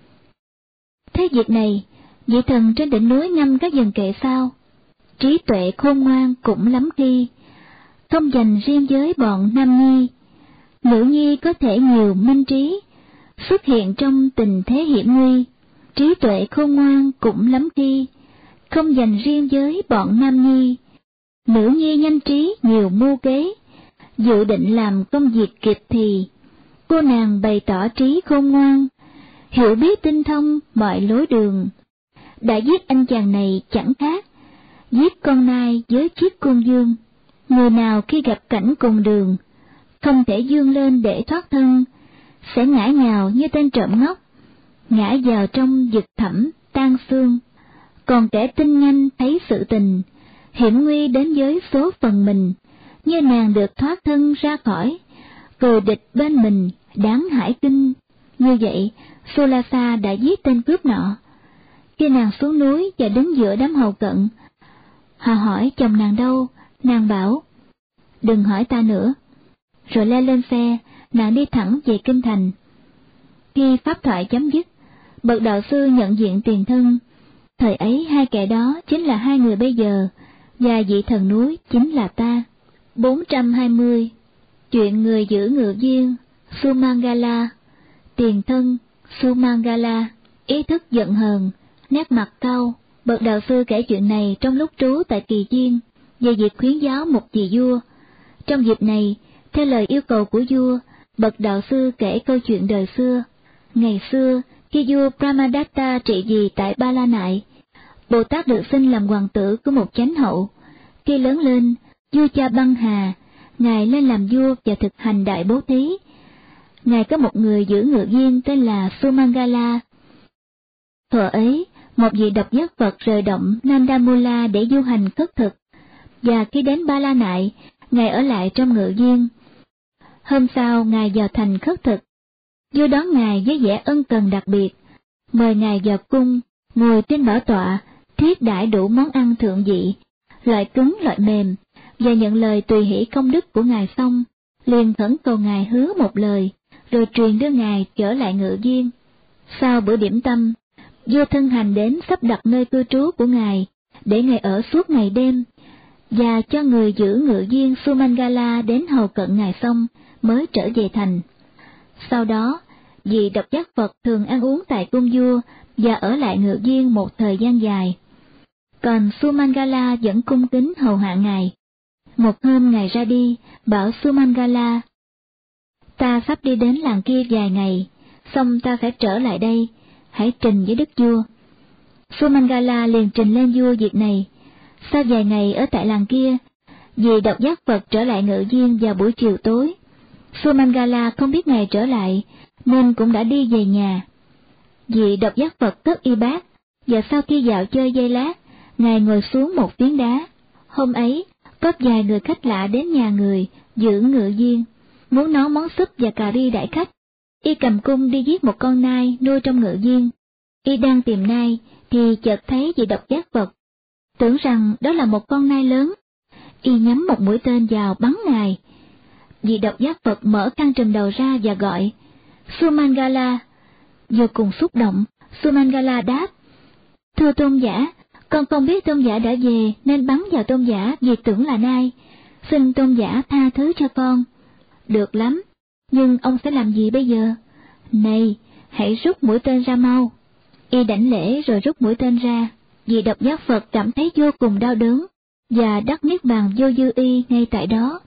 Thế việc này, vị thần trên đỉnh núi ngâm các dần kệ sau, trí tuệ khôn ngoan cũng lắm khi, không dành riêng với bọn nam nhi. Nữ nhi có thể nhiều minh trí, xuất hiện trong tình thế hiểm nguy. Trí tuệ khôn ngoan cũng lắm khi, không dành riêng với bọn nam nhi. Nữ nhi nhanh trí nhiều mưu kế, dự định làm công việc kịp thì. Cô nàng bày tỏ trí khôn ngoan, hiểu biết tinh thông mọi lối đường. Đã giết anh chàng này chẳng khác giết con nai với chiếc côn dương. Người nào khi gặp cảnh cùng đường, không thể vươn lên để thoát thân, sẽ ngã nhào như tên trộm ngốc, ngã vào trong vực thẳm tan xương. Còn kẻ tinh nhanh thấy sự tình, hiểm nguy đến với số phận mình, như nàng được thoát thân ra khỏi, cười địch bên mình đáng hải kinh. Như vậy, Sulasa đã giết tên cướp nọ. Khi nàng xuống núi và đứng giữa đám hầu cận, họ hỏi chồng nàng đâu, nàng bảo, đừng hỏi ta nữa. Rồi leo lên xe, nàng đi thẳng về kinh thành. Khi pháp thoại chấm dứt, bậc đạo sư nhận diện tiền thân. Thời ấy hai kẻ đó chính là hai người bây giờ, và vị thần núi chính là ta. 420. Chuyện người giữ ngự viên Sumangala. Tiền thân Sumangala, ý thức giận hờn, nét mặt cau. Bậc đạo sư kể chuyện này trong lúc trú tại Kỳ Viên, về việc khuyến giáo một vị vua. Trong dịp này, theo lời yêu cầu của vua, bậc đạo sư kể câu chuyện đời xưa. Ngày xưa, khi vua Brahmadatta trị vì tại Ba La Nại, Bồ Tát được sinh làm hoàng tử của một chánh hậu. Khi lớn lên, vua cha Băng Hà, ngài lên làm vua và thực hành đại bố thí. Ngài có một người giữ ngự viên tên là Sumangala. Thuở ấy, một vị độc giác Phật rời động Nandamula để du hành khất thực, và khi đến Ba La Nại, ngài ở lại trong ngự viên. Hôm sau, ngài vào thành khất thực. Vua đón ngài với vẻ ân cần đặc biệt, mời ngài vào cung, ngồi trên bảo tọa, thiết đãi đủ món ăn thượng vị, loại cứng loại mềm, và nhận lời tùy hỷ công đức của ngài xong, liền khẩn cầu ngài hứa một lời, rồi truyền đưa ngài trở lại ngự viên. Sau bữa điểm tâm, vua thân hành đến sắp đặt nơi cư trú của ngài, để ngài ở suốt ngày đêm, và cho người giữ ngự viên Sumangala đến hầu cận ngài xong mới trở về thành. Sau đó, vị độc giác Phật thường ăn uống tại cung vua và ở lại ngự viên một thời gian dài. Còn Sumangala vẫn cung kính hầu hạ ngài. Một hôm ngài ra đi, bảo Sumangala, ta sắp đi đến làng kia vài ngày, xong ta phải trở lại đây, hãy trình với đức vua. Sumangala liền trình lên vua việc này. Sau vài ngày ở tại làng kia, vì độc giác Phật trở lại ngự viên vào buổi chiều tối. Sumangala không biết ngài trở lại, nên cũng đã đi về nhà. Vì độc giác Phật cất y bát, và sau khi dạo chơi giây lát, ngài ngồi xuống một phiến đá. Hôm ấy, có vài người khách lạ đến nhà người giữ ngự viên. muốn nấu món súp và cà ri đãi khách. Y cầm cung đi giết một con nai nuôi trong ngự viên. Y đang tìm nai thì chợt thấy vị độc giác Phật, tưởng rằng đó là một con nai lớn. Y nhắm một mũi tên vào bắn nài. Vị độc giác Phật mở khăn trùm đầu ra và gọi Sumangala. Vô cùng xúc động, Sumangala đáp: thưa tôn giả, con không biết tôn giả đã về nên bắn vào tôn giả vì tưởng là nai. Xin tôn giả tha thứ cho con. Được lắm, nhưng ông sẽ làm gì bây giờ? Này, hãy rút mũi tên ra mau. Y đảnh lễ rồi rút mũi tên ra. Vị độc giác Phật cảm thấy vô cùng đau đớn và đắc niết bàn vô dư y ngay tại đó.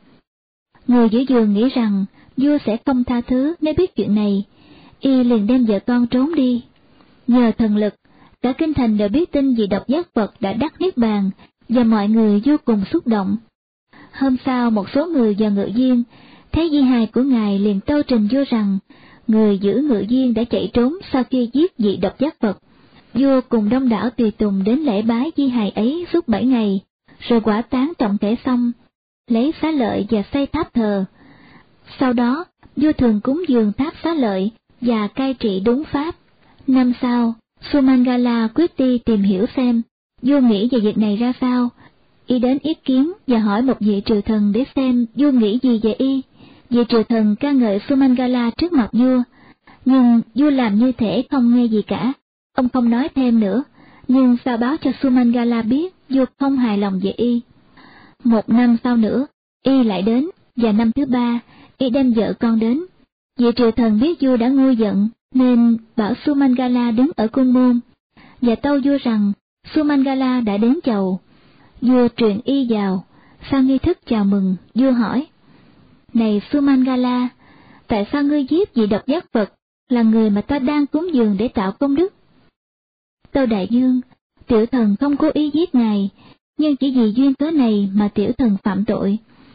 Người giữ giường nghĩ rằng vua sẽ không tha thứ nếu biết chuyện này. Y liền đem vợ con trốn đi. Nhờ thần lực, cả kinh thành đều biết tin vị độc giác Phật đã đắc niết bàn, và mọi người vô cùng xúc động. Hôm sau, một số người vào ngự viên thấy di hài của ngài liền tâu trình vua rằng người giữ ngự viên đã chạy trốn sau khi giết vị độc giác Phật. Vua cùng đông đảo tùy tùng đến lễ bái di hài ấy suốt 7 ngày, rồi quả táng trọng thể xong, lấy xá lợi và xây tháp thờ. Sau đó, vua thường cúng dường tháp xá lợi và cai trị đúng pháp. Năm sau, Sumangala quyết đi tìm hiểu xem vua nghĩ về việc này ra sao. Y đến ý kiến và hỏi một vị triều thần để xem vua nghĩ gì về y. Vị triều thần ca ngợi Sumangala trước mặt vua, nhưng vua làm như thể không nghe gì cả. Ông không nói thêm nữa, nhưng sao báo cho Sumangala biết vua không hài lòng về y. Một năm sau nữa, y lại đến, và năm thứ 3, y đem vợ con đến. Vị triều thần biết vua đã nguôi giận, nên bảo Sumangala đứng ở cung môn, và tâu vua rằng Sumangala đã đến chầu. Vua truyền y vào. Sau nghi thức chào mừng, vua hỏi: này Sumangala, tại sao ngươi giết vị độc giác Phật, là người mà ta đang cúng dường để tạo công đức? Tâu đại vương, tiểu thần không cố ý giết ngài, nhưng chỉ vì duyên cớ này mà tiểu thần phạm tội.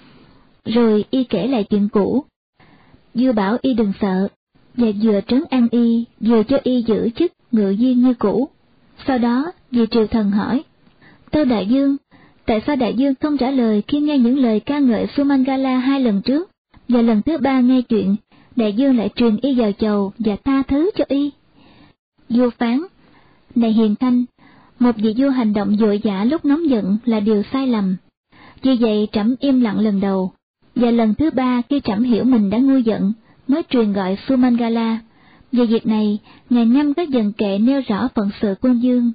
Rồi y kể lại chuyện cũ. Vua bảo y đừng sợ, và vừa trấn an y, vừa cho y giữ chức ngự viên như cũ. Sau đó, vị triều thần hỏi: tâu đại vương, tại sao đại vương không trả lời khi nghe những lời ca ngợi Sumangala 2 lần trước, và lần thứ 3 nghe chuyện, đại vương lại truyền y vào chầu và tha thứ cho y? Vua phán: này hiền thanh, một vị vua hành động vội vã lúc nóng giận là điều sai lầm. Vì vậy trẫm im lặng lần đầu, và lần thứ 3 khi trẫm hiểu mình đã nguôi giận, mới truyền gọi Sumangala. Về việc này, ngày năm các dần kệ nêu rõ phận sự quân vương.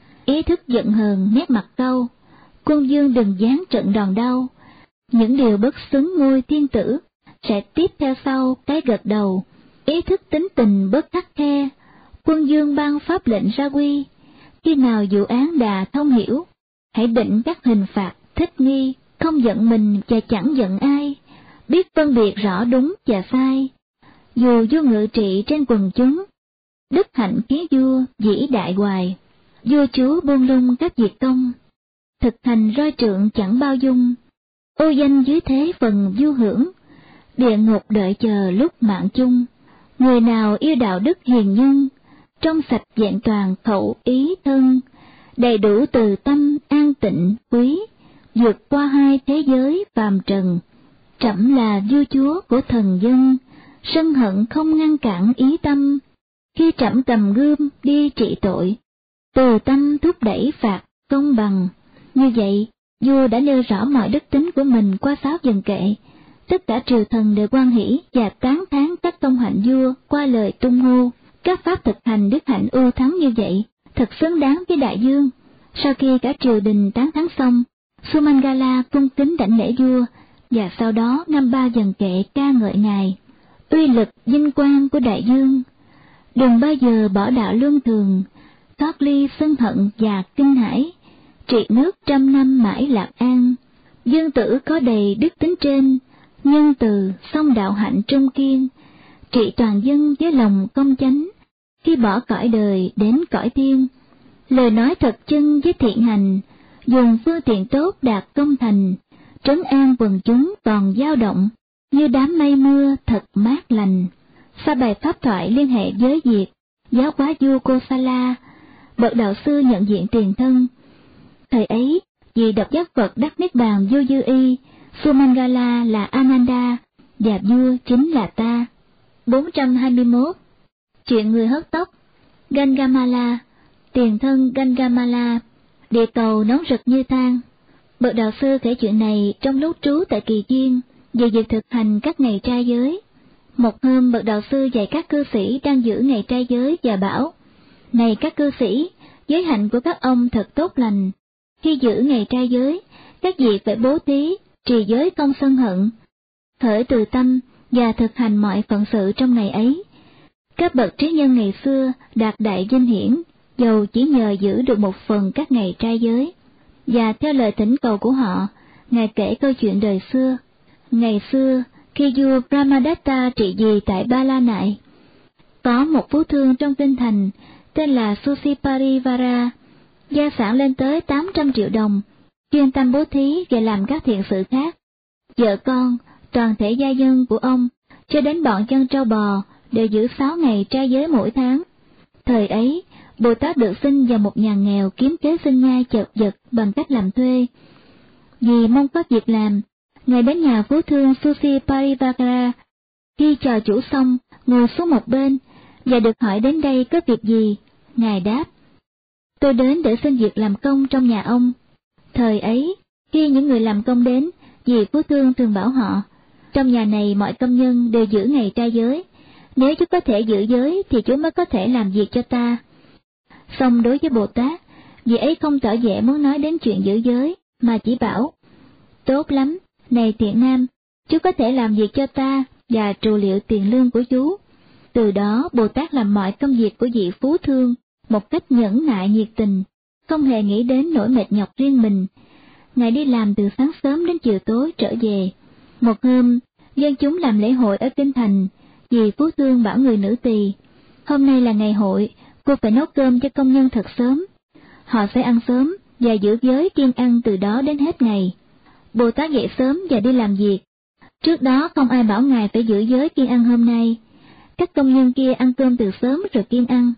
Ý thức giận hờn, nét mặt cau, quân vương đừng giáng trận đòn đau. Những điều bất xứng ngôi thiên tử, sẽ tiếp theo sau cái gật đầu. Ý thức tính tình bất khắt khe, quân vương ban pháp lệnh ra quy. Khi nào vụ án đà thông hiểu, hãy định các hình phạt thích nghi, không giận mình và chẳng giận ai, biết phân biệt rõ đúng và sai. Dù vua ngự trị trên quần chúng, đức hạnh khiến vua vĩ đại hoài. Vua chúa buông lung các việc công, thực hành roi trượng chẳng bao dung. Ô danh dưới thế phần vua hưởng, địa ngục đợi chờ lúc mạng chung. Người nào yêu đạo đức hiền nhân, trong sạch vẹn toàn khẩu ý thân, đầy đủ từ tâm an tịnh quý, vượt qua 2 thế giới phàm trần. Trẫm là vua chúa của thần dân, sân hận không ngăn cản ý tâm. Khi trẫm cầm gươm đi trị tội, từ tâm thúc đẩy phạt công bằng. Như vậy, vua đã nêu rõ mọi đức tính của mình qua 6 dần kệ. Tất cả triều thần đều hoan hỷ và tán thán các công hạnh vua qua lời tung hô. Các pháp thực hành đức hạnh ưu thắng như vậy, thật xứng đáng với đại vương. Sau khi cả triều đình tán thán xong, Sumangala cung kính đảnh lễ vua, và sau đó ngâm 3 dần kệ ca ngợi ngài. Uy lực vinh quang của đại vương, đừng bao giờ bỏ đạo luân thường, thoát ly sân hận và kinh hãi, trị nước 100 năm mãi lạc an. Dương tử có đầy đức tính trên, nhân từ song đạo hạnh trung kiên, trị toàn dân với lòng công chánh, khi bỏ cõi đời đến cõi tiên. Lời nói thật chân với thiện hành, dùng phương tiện tốt đạt công thành, trấn an quần chúng còn dao động, như đám mây mưa thật mát lành. Sau bài pháp thoại liên hệ với việc giáo hóa vua Kosala, bậc đạo sư nhận diện tiền thân. Thời ấy, vì độc giác Phật đắc niết bàn vô dư y, Sumangala là Ananda, và vua chính là ta. 421. Chuyện người hớt tóc. Gangamala, tiền thân Gangamala, địa cầu nóng rực như than. Bậc đạo sư kể chuyện này trong lúc trú tại Kỳ Duyên về việc thực hành các ngày trai giới. Một hôm bậc đạo sư dạy các cư sĩ đang giữ ngày trai giới và bảo: Này các cư sĩ, giới hạnh của các ông thật tốt lành. Khi giữ ngày trai giới, các vị phải bố thí, trì giới không sân hận, khởi từ tâm và thực hành mọi phận sự trong ngày ấy. Các bậc trí nhân ngày xưa đạt đại vinh hiển, dầu chỉ nhờ giữ được một phần các ngày trai giới. Và theo lời thỉnh cầu của họ, Ngài kể câu chuyện đời xưa. Ngày xưa, khi vua Brahmadatta trị vì tại Ba La Nại, có một phú thương trong kinh thành tên là Susiparivara, gia sản lên tới 800 triệu đồng, chuyên tâm bố thí và làm các thiện sự khác. Vợ con, toàn thể gia dân của ông, cho đến bọn chân trâu bò, đều giữ 6 ngày trai giới mỗi tháng. Thời ấy, Bồ Tát được sinh vào một nhà nghèo kiếm kế sinh nhai chật vật bằng cách làm thuê. Vì mong có việc làm, Ngài đến nhà phú thương Susiparivara. Khi trò chủ xong, ngồi xuống một bên, và được hỏi đến đây có việc gì. Ngài đáp: Tôi đến để xin việc làm công trong nhà ông. Thời ấy, khi những người làm công đến, vị phú thương thường bảo họ: Trong nhà này mọi công nhân đều giữ ngày trai giới. Nếu chú có thể giữ giới thì chú mới có thể làm việc cho ta. Song đối với Bồ Tát, vị ấy không tỏ vẻ muốn nói đến chuyện giữ giới, mà chỉ bảo: Tốt lắm, này thiện nam, chú có thể làm việc cho ta và trù liệu tiền lương của chú. Từ đó Bồ Tát làm mọi công việc của vị phú thương một cách nhẫn nại nhiệt tình, không hề nghĩ đến nỗi mệt nhọc riêng mình. Ngài đi làm từ sáng sớm đến chiều tối trở về. Một hôm, dân chúng làm lễ hội ở kinh thành, vì phú thương bảo người nữ tỳ: Hôm nay là ngày hội, cô phải nấu cơm cho công nhân thật sớm. Họ sẽ ăn sớm và giữ giới kiêng ăn từ đó đến hết ngày. Bồ Tát dậy sớm và đi làm việc. Trước đó không ai bảo Ngài phải giữ giới kiêng ăn hôm nay. Các công nhân kia ăn cơm từ sớm rồi kiêng ăn.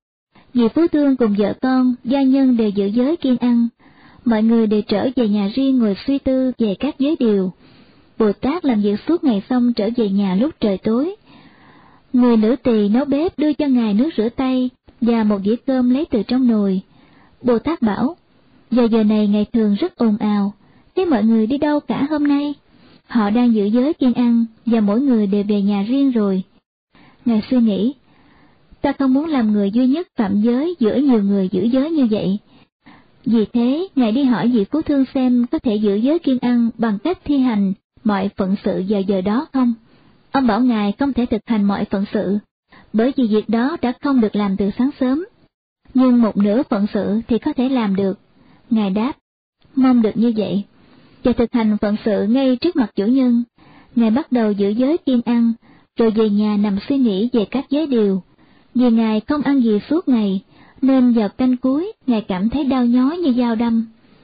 Vì phú thương cùng vợ con, gia nhân đều giữ giới kiêng ăn. Mọi người đều trở về nhà riêng ngồi suy tư về các giới điều. Bồ Tát làm việc suốt ngày xong trở về nhà lúc trời tối. Người nữ tỳ nấu bếp đưa cho Ngài nước rửa tay và một dĩa cơm lấy từ trong nồi. Bồ Tát bảo: Vào giờ này ngày thường rất ồn ào, thế mọi người đi đâu cả hôm nay? Họ đang giữ giới kiêng ăn và mỗi người đều về nhà riêng rồi. Ngài suy nghĩ: Ta không muốn làm người duy nhất phạm giới giữa nhiều người giữ giới như vậy. Vì thế, Ngài đi hỏi vị phú thương xem có thể giữ giới kiêng ăn bằng cách thi hành mọi phận sự vào giờ đó không. Ông bảo Ngài không thể thực hành mọi phận sự, bởi vì việc đó đã không được làm từ sáng sớm. Nhưng một nửa phận sự thì có thể làm được. Ngài đáp: Mong được như vậy. Và thực hành phận sự ngay trước mặt chủ nhân, Ngài bắt đầu giữ giới kiêng ăn, rồi về nhà nằm suy nghĩ về các giới điều. Vì Ngài không ăn gì suốt ngày, nên vào canh cuối, Ngài cảm thấy đau nhói như dao đâm.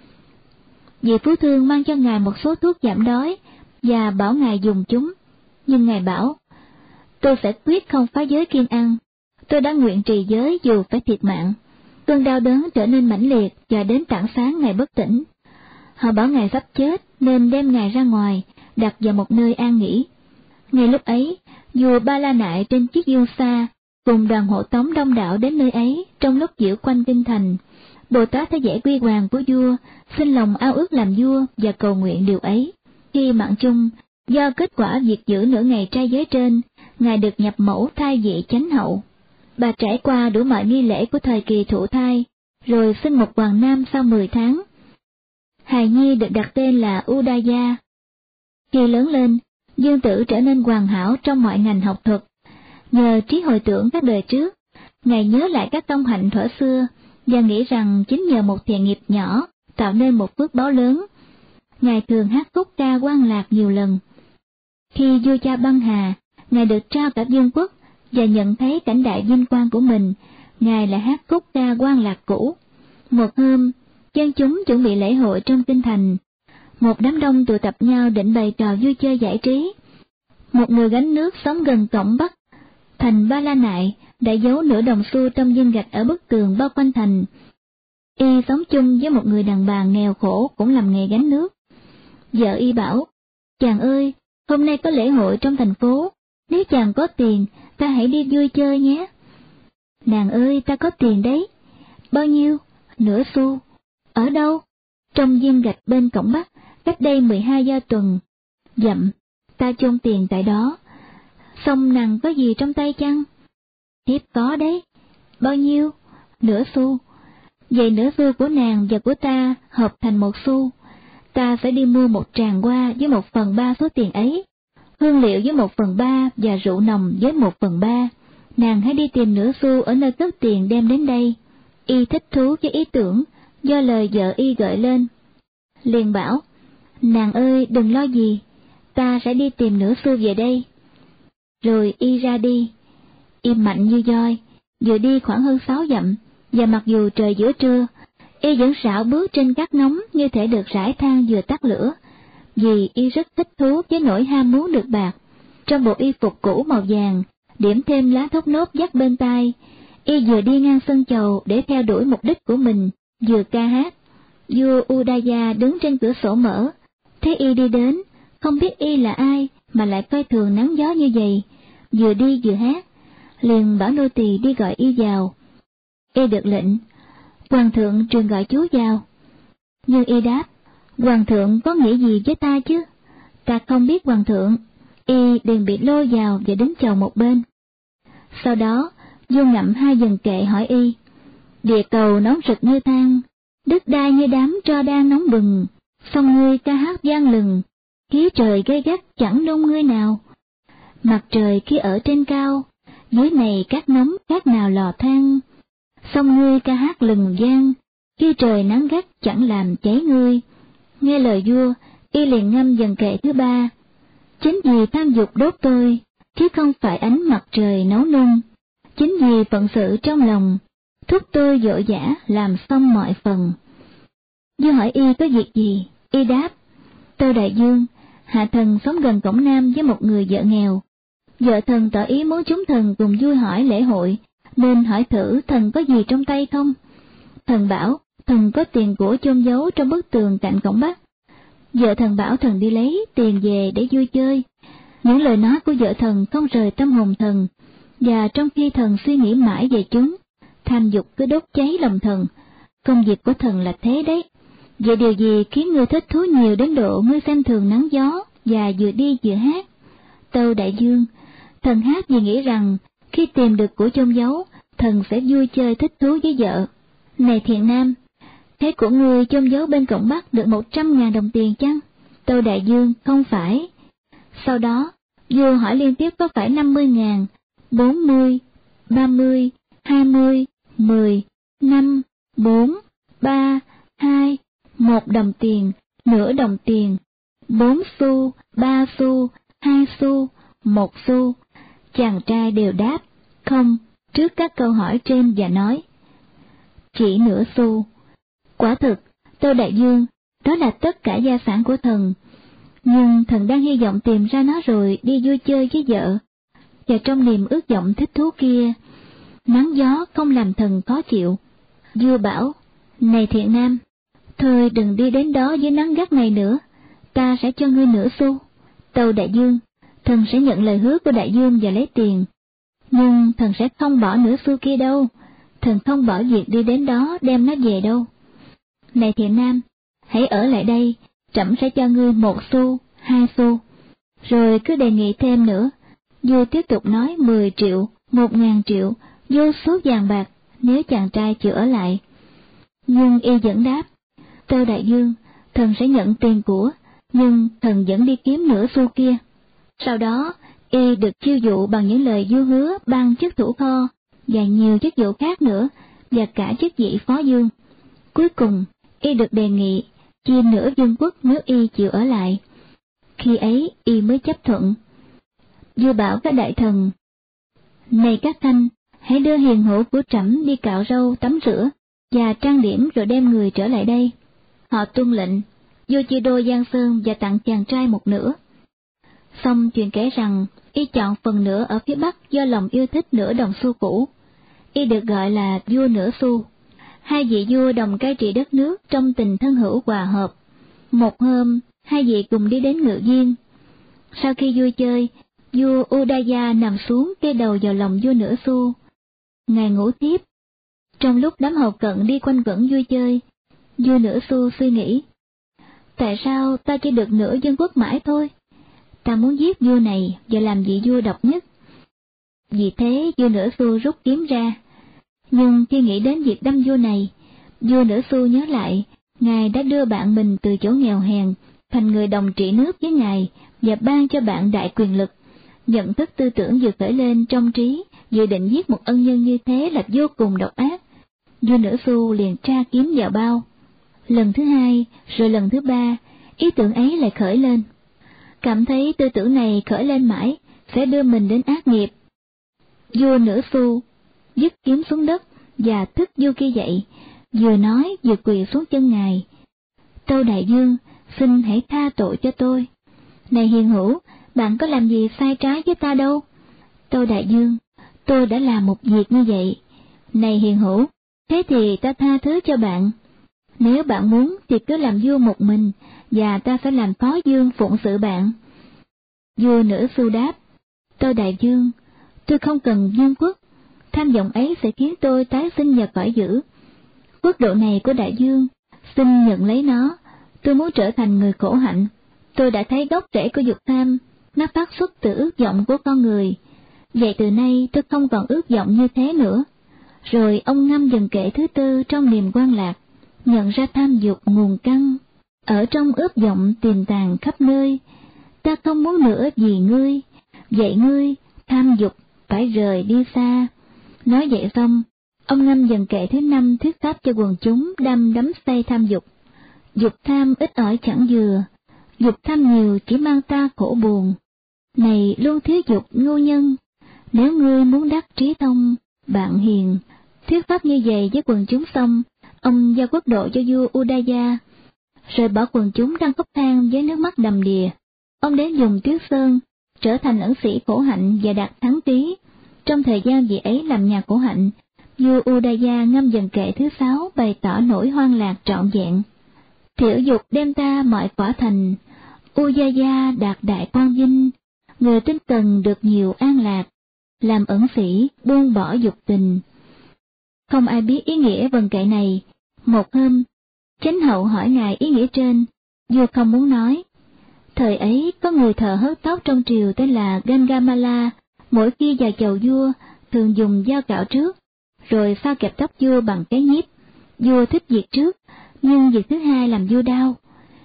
Vị phú thương mang cho Ngài một số thuốc giảm đói, và bảo Ngài dùng chúng. Nhưng Ngài bảo: Tôi sẽ quyết không phá giới kiêng ăn. Tôi đã nguyện trì giới dù phải thiệt mạng. Cơn đau đớn trở nên mãnh liệt và đến tảng sáng Ngài bất tỉnh. Họ bảo Ngài sắp chết nên đem Ngài ra ngoài, đặt vào một nơi an nghỉ. Ngay lúc ấy, vua Ba La Nại trên chiếc dương xa cùng đoàn hộ tống đông đảo đến nơi ấy trong lúc diễu quanh kinh thành. Bồ Tát thấy vẻ quy hoàng của vua, xin lòng ao ước làm vua và cầu nguyện điều ấy. Khi mạng chung, do kết quả việc giữ nửa ngày trai giới trên, Ngài được nhập mẫu thai vị chánh hậu. Bà trải qua đủ mọi nghi lễ của thời kỳ thụ thai, rồi sinh một hoàng nam sau 10 tháng. Hài nhi được đặt tên là Udaya. Khi lớn lên, dương tử trở nên hoàn hảo trong mọi ngành học thuật. Nhờ trí hồi tưởng các đời trước, Ngài nhớ lại các công hạnh thuở xưa, và nghĩ rằng chính nhờ một thiện nghiệp nhỏ tạo nên một phước báo lớn. Ngài thường hát khúc ca Quan Lạc nhiều lần. Khi vua cha băng hà, Ngài được trao cả vương quốc, và nhận thấy cảnh đại vinh quang của mình, Ngài lại hát khúc ca Quan Lạc cũ. Một hôm, dân chúng chuẩn bị lễ hội trong kinh thành. Một đám đông tụ tập nhau định bày trò vui chơi giải trí. Một người gánh nước sống gần cổng Bắc thành Ba La Nại đã giấu nửa đồng xu trong viên gạch ở bức tường bao quanh thành. Y sống chung với một người đàn bà nghèo khổ cũng làm nghề gánh nước. Vợ Y bảo: Chàng ơi, hôm nay có lễ hội trong thành phố, nếu chàng có tiền, ta hãy đi vui chơi nhé. Nàng ơi, ta có tiền đấy. Bao nhiêu? Nửa xu. Ở đâu? Trong viên gạch bên cổng Bắc, cách đây 12 gia tuần. Dặm, ta chôn tiền tại đó. Xong nàng có gì trong tay chăng? Thiếp có đấy. Bao nhiêu? Nửa xu. Vậy nửa xu của nàng và của ta hợp thành 1 xu. Ta sẽ đi mua một tràng hoa với 1/3 số tiền ấy, hương liệu với 1/3 và rượu nồng với 1/3. Nàng hãy đi tìm nửa xu ở nơi cất tiền đem đến đây. Y thích thú với ý tưởng do lời vợ y gợi lên, liền bảo, nàng ơi đừng lo gì, ta sẽ đi tìm nửa xu về đây. Rồi y ra đi. Y mạnh như voi, vừa đi khoảng hơn 6 dặm, và mặc dù trời giữa trưa, y vẫn rảo bước trên cát nóng như thể được rải than vừa tắt lửa, vì y rất thích thú với nỗi ham muốn được bạc. Trong bộ y phục cũ màu vàng, điểm thêm lá thốt nốt dắt bên tai, y vừa đi ngang sân chầu để theo đuổi mục đích của mình, vừa ca hát. Vua Udaya đứng trên cửa sổ mở, thấy y đi đến, không biết y là ai mà lại coi thường nắng gió như vậy, vừa đi vừa hát, liền bảo nô tỳ đi gọi y vào. Y được lệnh, hoàng thượng truyền gọi chú vào. Nhưng y đáp, hoàng thượng có nghĩa gì với ta chứ? Ta không biết hoàng thượng. Y liền bị lôi vào và đứng chầu một bên. Sau đó, vua ngậm 2 dần kệ hỏi y, địa cầu nóng rực như than, đất đai như đám tro đang nóng bừng, sông ngươi ca hát vang lừng, khí trời gay gắt chẳng nung ngươi nào. Mặt trời khi ở trên cao, dưới này cát nóng cát nào lò than, sông ngươi ca hát lừng vang, khi trời nắng gắt chẳng làm cháy ngươi. Nghe lời vua, y liền ngâm dần kệ thứ 3. Chính vì tham dục đốt tôi, chứ không phải ánh mặt trời nấu nung. Chính vì phận sự trong lòng, thúc tôi vội vã làm xong mọi phần. Vua hỏi y có việc gì? Y đáp, tôi đại vương, hạ thần sống gần cổng Nam với một người vợ nghèo. Vợ thần tỏ ý muốn chúng thần cùng vui hỏi lễ hội, nên hỏi thử thần có gì trong tay không. Thần bảo, thần có tiền của chôn giấu trong bức tường cạnh cổng Bắc. Vợ thần bảo thần đi lấy tiền về để vui chơi. Những lời nói của vợ thần không rời tâm hồn thần, và trong khi thần suy nghĩ mãi về chúng, tham dục cứ đốt cháy lòng thần. Công việc của thần là thế đấy. Vậy điều gì khiến ngươi thích thú nhiều đến độ ngươi xem thường nắng gió và vừa đi vừa hát? Tâu đại vương, thần hát vì nghĩ rằng khi tìm được của chôn giấu, thần sẽ vui chơi thích thú với vợ. Này thiện nam, thế của ngươi chôn giấu bên cổng Bắc được 100.000 đồng tiền chăng? Tâu đại vương, không phải. Sau đó, vua hỏi liên tiếp có phải 50.000, 40, 30, 20, 10, 5, 4, 3, 2, 1 đồng tiền, nửa đồng tiền, 4 xu, 3 xu, 2 xu, 1 xu. Chàng trai đều đáp không trước các câu hỏi trên và nói, chỉ nửa xu. Quả thực, Tâu đại vương, đó là tất cả gia sản của thần, nhưng thần đang hy vọng tìm ra nó rồi đi vui chơi với vợ. Và trong niềm ước vọng thích thú kia, nắng gió không làm thần khó chịu. Vua bảo, này thiện nam, thôi đừng đi đến đó với nắng gắt này nữa, ta sẽ cho ngươi nửa xu. Tâu đại vương, thần sẽ nhận lời hứa của đại vương và lấy tiền, nhưng thần sẽ không bỏ nửa xu kia đâu, thần không bỏ việc đi đến đó đem nó về đâu. Này thiện nam, hãy ở lại đây, trẫm sẽ cho ngươi 1 xu, 2 xu. Rồi cứ đề nghị thêm nữa. Vua tiếp tục nói 10 triệu, 1.000 triệu, vô số vàng bạc nếu chàng trai chịu ở lại. Nhưng y vẫn đáp, Tâu đại vương, thần sẽ nhận tiền của, nhưng thần vẫn đi kiếm nửa xu kia. Sau đó, y được chiêu dụ bằng những lời vua hứa ban chức thủ kho, và nhiều chức vụ khác nữa, và cả chức vị phó vương. Cuối cùng, y được đề nghị chia nửa vương quốc nếu y chịu ở lại. Khi ấy y mới chấp thuận. Vua bảo các đại thần, này các khanh, hãy đưa hiền hữu của trẫm đi cạo râu, tắm rửa và trang điểm rồi đem người trở lại đây. Họ tuân lệnh. Vua chia đôi giang sơn và tặng chàng trai một nửa. Xong chuyện kể rằng y chọn phần nửa ở phía Bắc do lòng yêu thích nửa đồng xu cũ. Y được gọi là vua nửa xu. 2 vị vua đồng cai trị đất nước trong tình thân hữu hòa hợp. Một hôm, 2 vị cùng đi đến Ngự Viên. Sau khi vui chơi, vua Udaya nằm xuống kê đầu vào lòng vua Nửa Xu. Ngài ngủ tiếp. Trong lúc đám hầu cận đi quanh quẩn vui chơi, vua Nửa Xu suy nghĩ, tại sao ta chỉ được nửa dân quốc mãi thôi? Ta muốn giết vua này và làm vị vua độc nhất. Vì thế vua Nửa Xu rút kiếm ra. Nhưng khi nghĩ đến việc đâm vua này, vua Nửa Xu nhớ lại, ngài đã đưa bạn mình từ chỗ nghèo hèn thành người đồng trị nước với ngài và ban cho bạn đại quyền lực. Nhận thức tư tưởng vừa khởi lên trong trí, dự định giết một ân nhân như thế là vô cùng độc ác. Vua Nửa Xu liền tra kiếm vào bao. Lần thứ hai, rồi lần thứ ba, ý tưởng ấy lại khởi lên. Cảm thấy tư tưởng này khởi lên mãi, sẽ đưa mình đến ác nghiệp. Vua Nửa Xu dứt kiếm xuống đất và thức vua kia dậy, vừa nói vừa quỳ xuống chân ngài. Tâu đại vương, xin hãy tha tội cho tôi. Này hiền hữu, bạn có làm gì sai trái với ta đâu. Tâu đại vương, tôi đã làm một việc như vậy. Này hiền hữu, thế thì ta tha thứ cho bạn. Nếu bạn muốn thì cứ làm vua một mình, và ta sẽ làm phó vương phụng sự bạn. Vua Nửa Xu đáp, tâu đại vương, tôi không cần vương quốc, tham vọng ấy sẽ khiến tôi tái sinh vào cõi dữ. Quốc độ này của đại vương, xin nhận lấy nó, tôi muốn trở thành người khổ hạnh. Tôi đã thấy gốc rễ của dục tham, nó phát xuất từ ước vọng của con người. Vậy từ nay tôi không còn ước vọng như thế nữa. Rồi ông ngâm dần kệ thứ tư trong niềm quan lạc, nhận ra tham dục nguồn căn, ở trong ước vọng tiềm tàng khắp nơi. Ta không muốn nữa vì ngươi, vậy ngươi, tham dục, phải rời đi xa. Nói vậy xong, ông ngâm dần kệ thứ năm thuyết pháp cho quần chúng đắm say tham dục. Dục tham ít ỏi chẳng vừa, dục tham nhiều chỉ mang ta khổ buồn. Này luôn thiếu dục ngu nhân, nếu ngươi muốn đắc trí thông, bạn hiền. Thuyết pháp như vậy với quần chúng xong, ông giao quốc độ cho vua Udaya, rồi bảo quần chúng đang khóc than với nước mắt đầm đìa. Ông đến vùng Tuyết Sơn, trở thành ẩn sĩ khổ hạnh và đạt thắng trí. Trong thời gian vị ấy làm nhà khổ hạnh, vua Udaya ngâm dần kệ thứ 6 bày tỏ nỗi hoang lạc trọn vẹn. Thiểu dục đem ta mọi quả thành, Udaya đạt đại quang vinh, người tinh cần được nhiều an lạc, làm ẩn sĩ buông bỏ dục tình. Không ai biết ý nghĩa vần kệ này. Một hôm, chánh hậu hỏi ngài ý nghĩa trên, vua không muốn nói. Thời ấy có người thợ hớt tóc trong triều tên là Gangamala, mỗi khi vào chầu vua thường dùng dao cạo trước, rồi pha kẹp tóc vua bằng cái nhíp. Vua thích việc trước, nhưng việc thứ hai làm vua đau.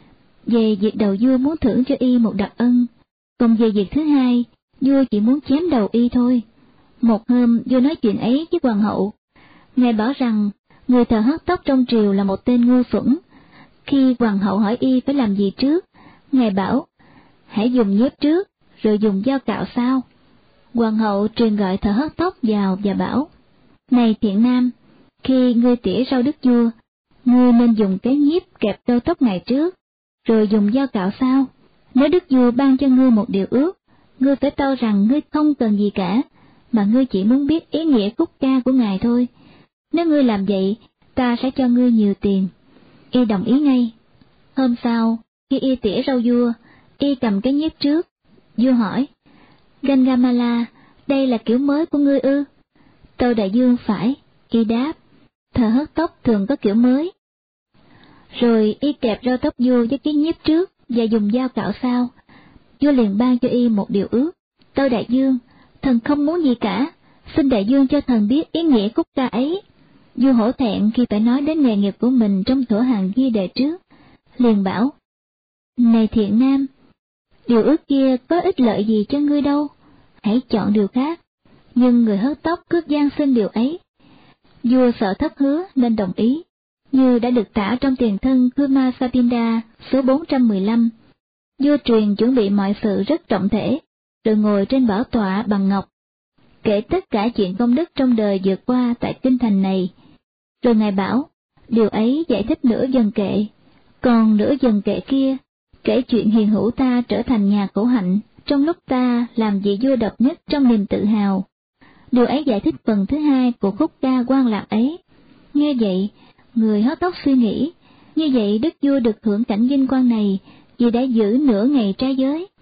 Về việc đầu vua muốn thưởng cho y một đặc ân, còn về việc thứ hai, vua chỉ muốn chém đầu y thôi. Một hôm vua nói chuyện ấy với hoàng hậu. Ngài bảo rằng người thợ hớt tóc trong triều là một tên ngu xuẩn. Khi hoàng hậu hỏi y phải làm gì trước, ngài bảo, hãy dùng nhíp trước, rồi dùng dao cạo sau. Hoàng hậu truyền gọi thợ hớt tóc vào và bảo, này thiện nam, khi ngươi tỉa rau đức vua, ngươi nên dùng cái nhíp kẹp râu tóc ngài trước, rồi dùng dao cạo sau. Nếu đức vua ban cho ngươi một điều ước, ngươi phải tâu rằng ngươi không cần gì cả, mà ngươi chỉ muốn biết ý nghĩa khúc ca của ngài thôi. Nếu ngươi làm vậy, ta sẽ cho ngươi nhiều tiền. Y đồng ý ngay. Hôm sau, khi y tỉa râu vua, y cầm cái nhíp trước. Vua hỏi, Gangamala, đây là kiểu mới của ngươi ư? Tâu đại vương phải. Y đáp, thợ hớt tóc thường có kiểu mới. Rồi y kẹp râu tóc vua với cái nhíp trước và dùng dao cạo sau. Vua liền ban cho y một điều ước. Tâu đại vương, thần không muốn gì cả, xin đại vương cho thần biết ý nghĩa khúc ca ấy. Vua hổ thẹn khi phải nói đến nghề nghiệp của mình trong thuở hàng ghi đề trước, liền bảo, này thiện nam, điều ước kia có ích lợi gì cho ngươi đâu, hãy chọn điều khác. Nhưng người hớt tóc cướp gian xin điều ấy. Vua sợ thất hứa nên đồng ý, như đã được tả trong tiền thân Kuma Sapinda số 415. Vua truyền chuẩn bị mọi sự rất trọng thể, rồi ngồi trên bảo tọa bằng ngọc, kể tất cả chuyện công đức trong đời vượt qua tại kinh thành này. Rồi ngài bảo, điều ấy giải thích nửa dần kệ, còn nửa dần kệ kia kể chuyện hiền hữu ta trở thành nhà khổ hạnh trong lúc ta làm vị vua độc nhất trong niềm tự hào. Điều ấy giải thích phần thứ hai của khúc ca quan lạc ấy. Nghe vậy, người hớt tóc suy nghĩ, như vậy đức vua được hưởng cảnh vinh quang này vì đã giữ nửa ngày trai giới.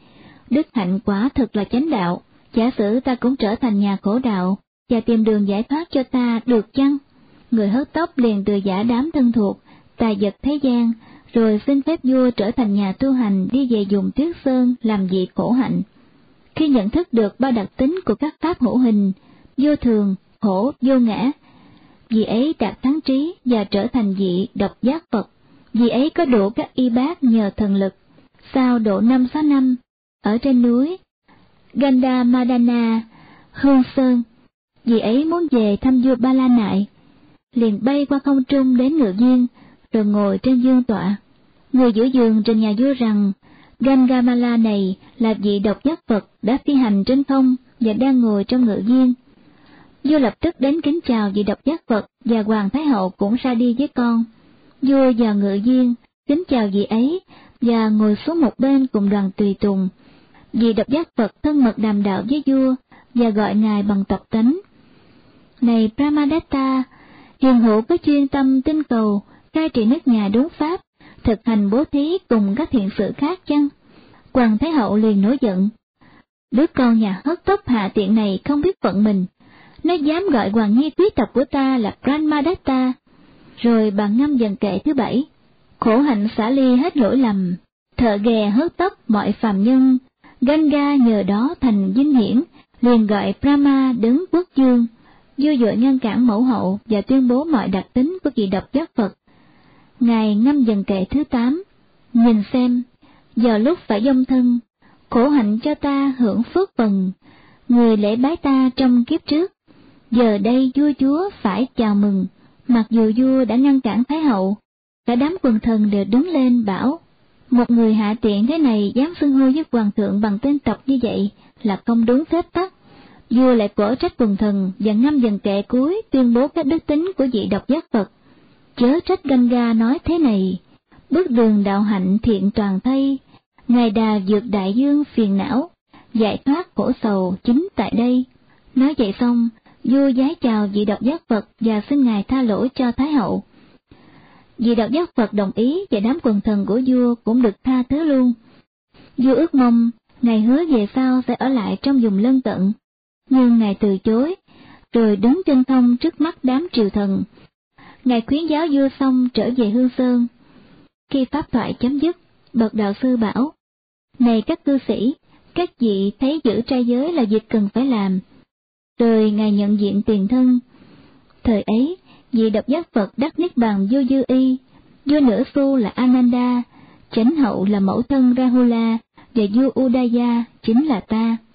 đức hạnh quả thực là chánh đạo, giả sử ta cũng trở thành nhà khổ đạo, và tìm đường giải thoát cho ta được chăng? Người hớt tóc liền từ giả đám thân thuộc, tài vật thế gian, rồi xin phép vua trở thành nhà tu hành đi về vùng Tuyết Sơn làm vị khổ hạnh. Khi nhận thức được ba đặc tính của các pháp hữu hình, vô thường, khổ, vô ngã, vị ấy đạt thắng trí và trở thành vị độc giác Phật. Vị ấy có đủ các y bát nhờ thần lực. Sau độ 5-6 năm, ở trên núi Gandhamadana, Hương Sơn, vị ấy muốn về thăm vua Ba La Nại, liền bay qua không trung đến Ngự Viên, rồi ngồi trên dương tọa. Người giữ giường trình nhà vua rằng Gandhamala này là vị độc giác Phật đã phi hành trên không và đang ngồi trong Ngự Viên. Vua lập tức đến kính chào vị độc giác Phật, và Hoàng Thái Hậu cũng ra đi với con. Vua vào Ngự Viên kính chào vị ấy và ngồi xuống một bên cùng đoàn tùy tùng. Vị độc giác Phật thân mật đàm đạo với vua và gọi ngài bằng tộc tánh. Này Brahmadatta, hiền hữu có chuyên tâm tinh cầu, cai trị nước nhà đúng pháp, thực hành bố thí cùng các thiện sự khác chăng? Hoàng Thái Hậu liền nổi giận. Đứa con nhà hớt tóc hạ tiện này không biết phận mình, nó dám gọi hoàng nhi quý tộc của ta là Brahmadatta. Rồi bà ngâm dần kệ thứ 7. Khổ hạnh xả ly hết lỗi lầm, thợ ghè hớt tóc mọi phàm nhân, Ganga nhờ đó thành vinh hiển, liền gọi Brahma đứng quốc dương. Vua vội ngăn cản mẫu hậu và tuyên bố mọi đặc tính của vị độc giác Phật. Ngài ngâm dần kệ thứ 8. Nhìn xem, giờ lúc phải dông thân, khổ hạnh cho ta hưởng phước phần, người lễ bái ta trong kiếp trước. Giờ đây vua chúa phải chào mừng, mặc dù vua đã ngăn cản Thái Hậu, cả đám quần thần đều đứng lên bảo, một người hạ tiện thế này dám xưng hô với hoàng thượng bằng tên tộc như vậy là không đúng phép tắc. Vua lại quở trách quần thần và ngâm dần kệ cuối tuyên bố các đức tính của vị độc giác Phật. Chớ trách Ganga nói thế này, bước đường đạo hạnh thiện toàn thay, ngài đà vượt đại dương phiền não, giải thoát khổ sầu chính tại đây. Nói vậy xong, vua vái chào vị độc giác Phật và xin ngài tha lỗi cho Thái Hậu. Vị độc giác Phật đồng ý và đám quần thần của vua cũng được tha thứ luôn. Vua ước mong ngài hứa về sau sẽ ở lại trong vùng lân cận, nhưng ngài từ chối, rồi đứng chân không trước mắt đám triều thần. Ngài khuyến giáo vua xong trở về Hương Sơn. Khi pháp thoại chấm dứt, bậc đạo sư bảo, này các cư sĩ, các vị thấy giữ trai giới là việc cần phải làm. Rồi ngài nhận diện tiền thân. Thời ấy, vị độc giác Phật đắc niết bàn vô dư y, vua nửa xu là Ananda, chánh hậu là mẫu thân Rahula, và vua Udaya chính là ta.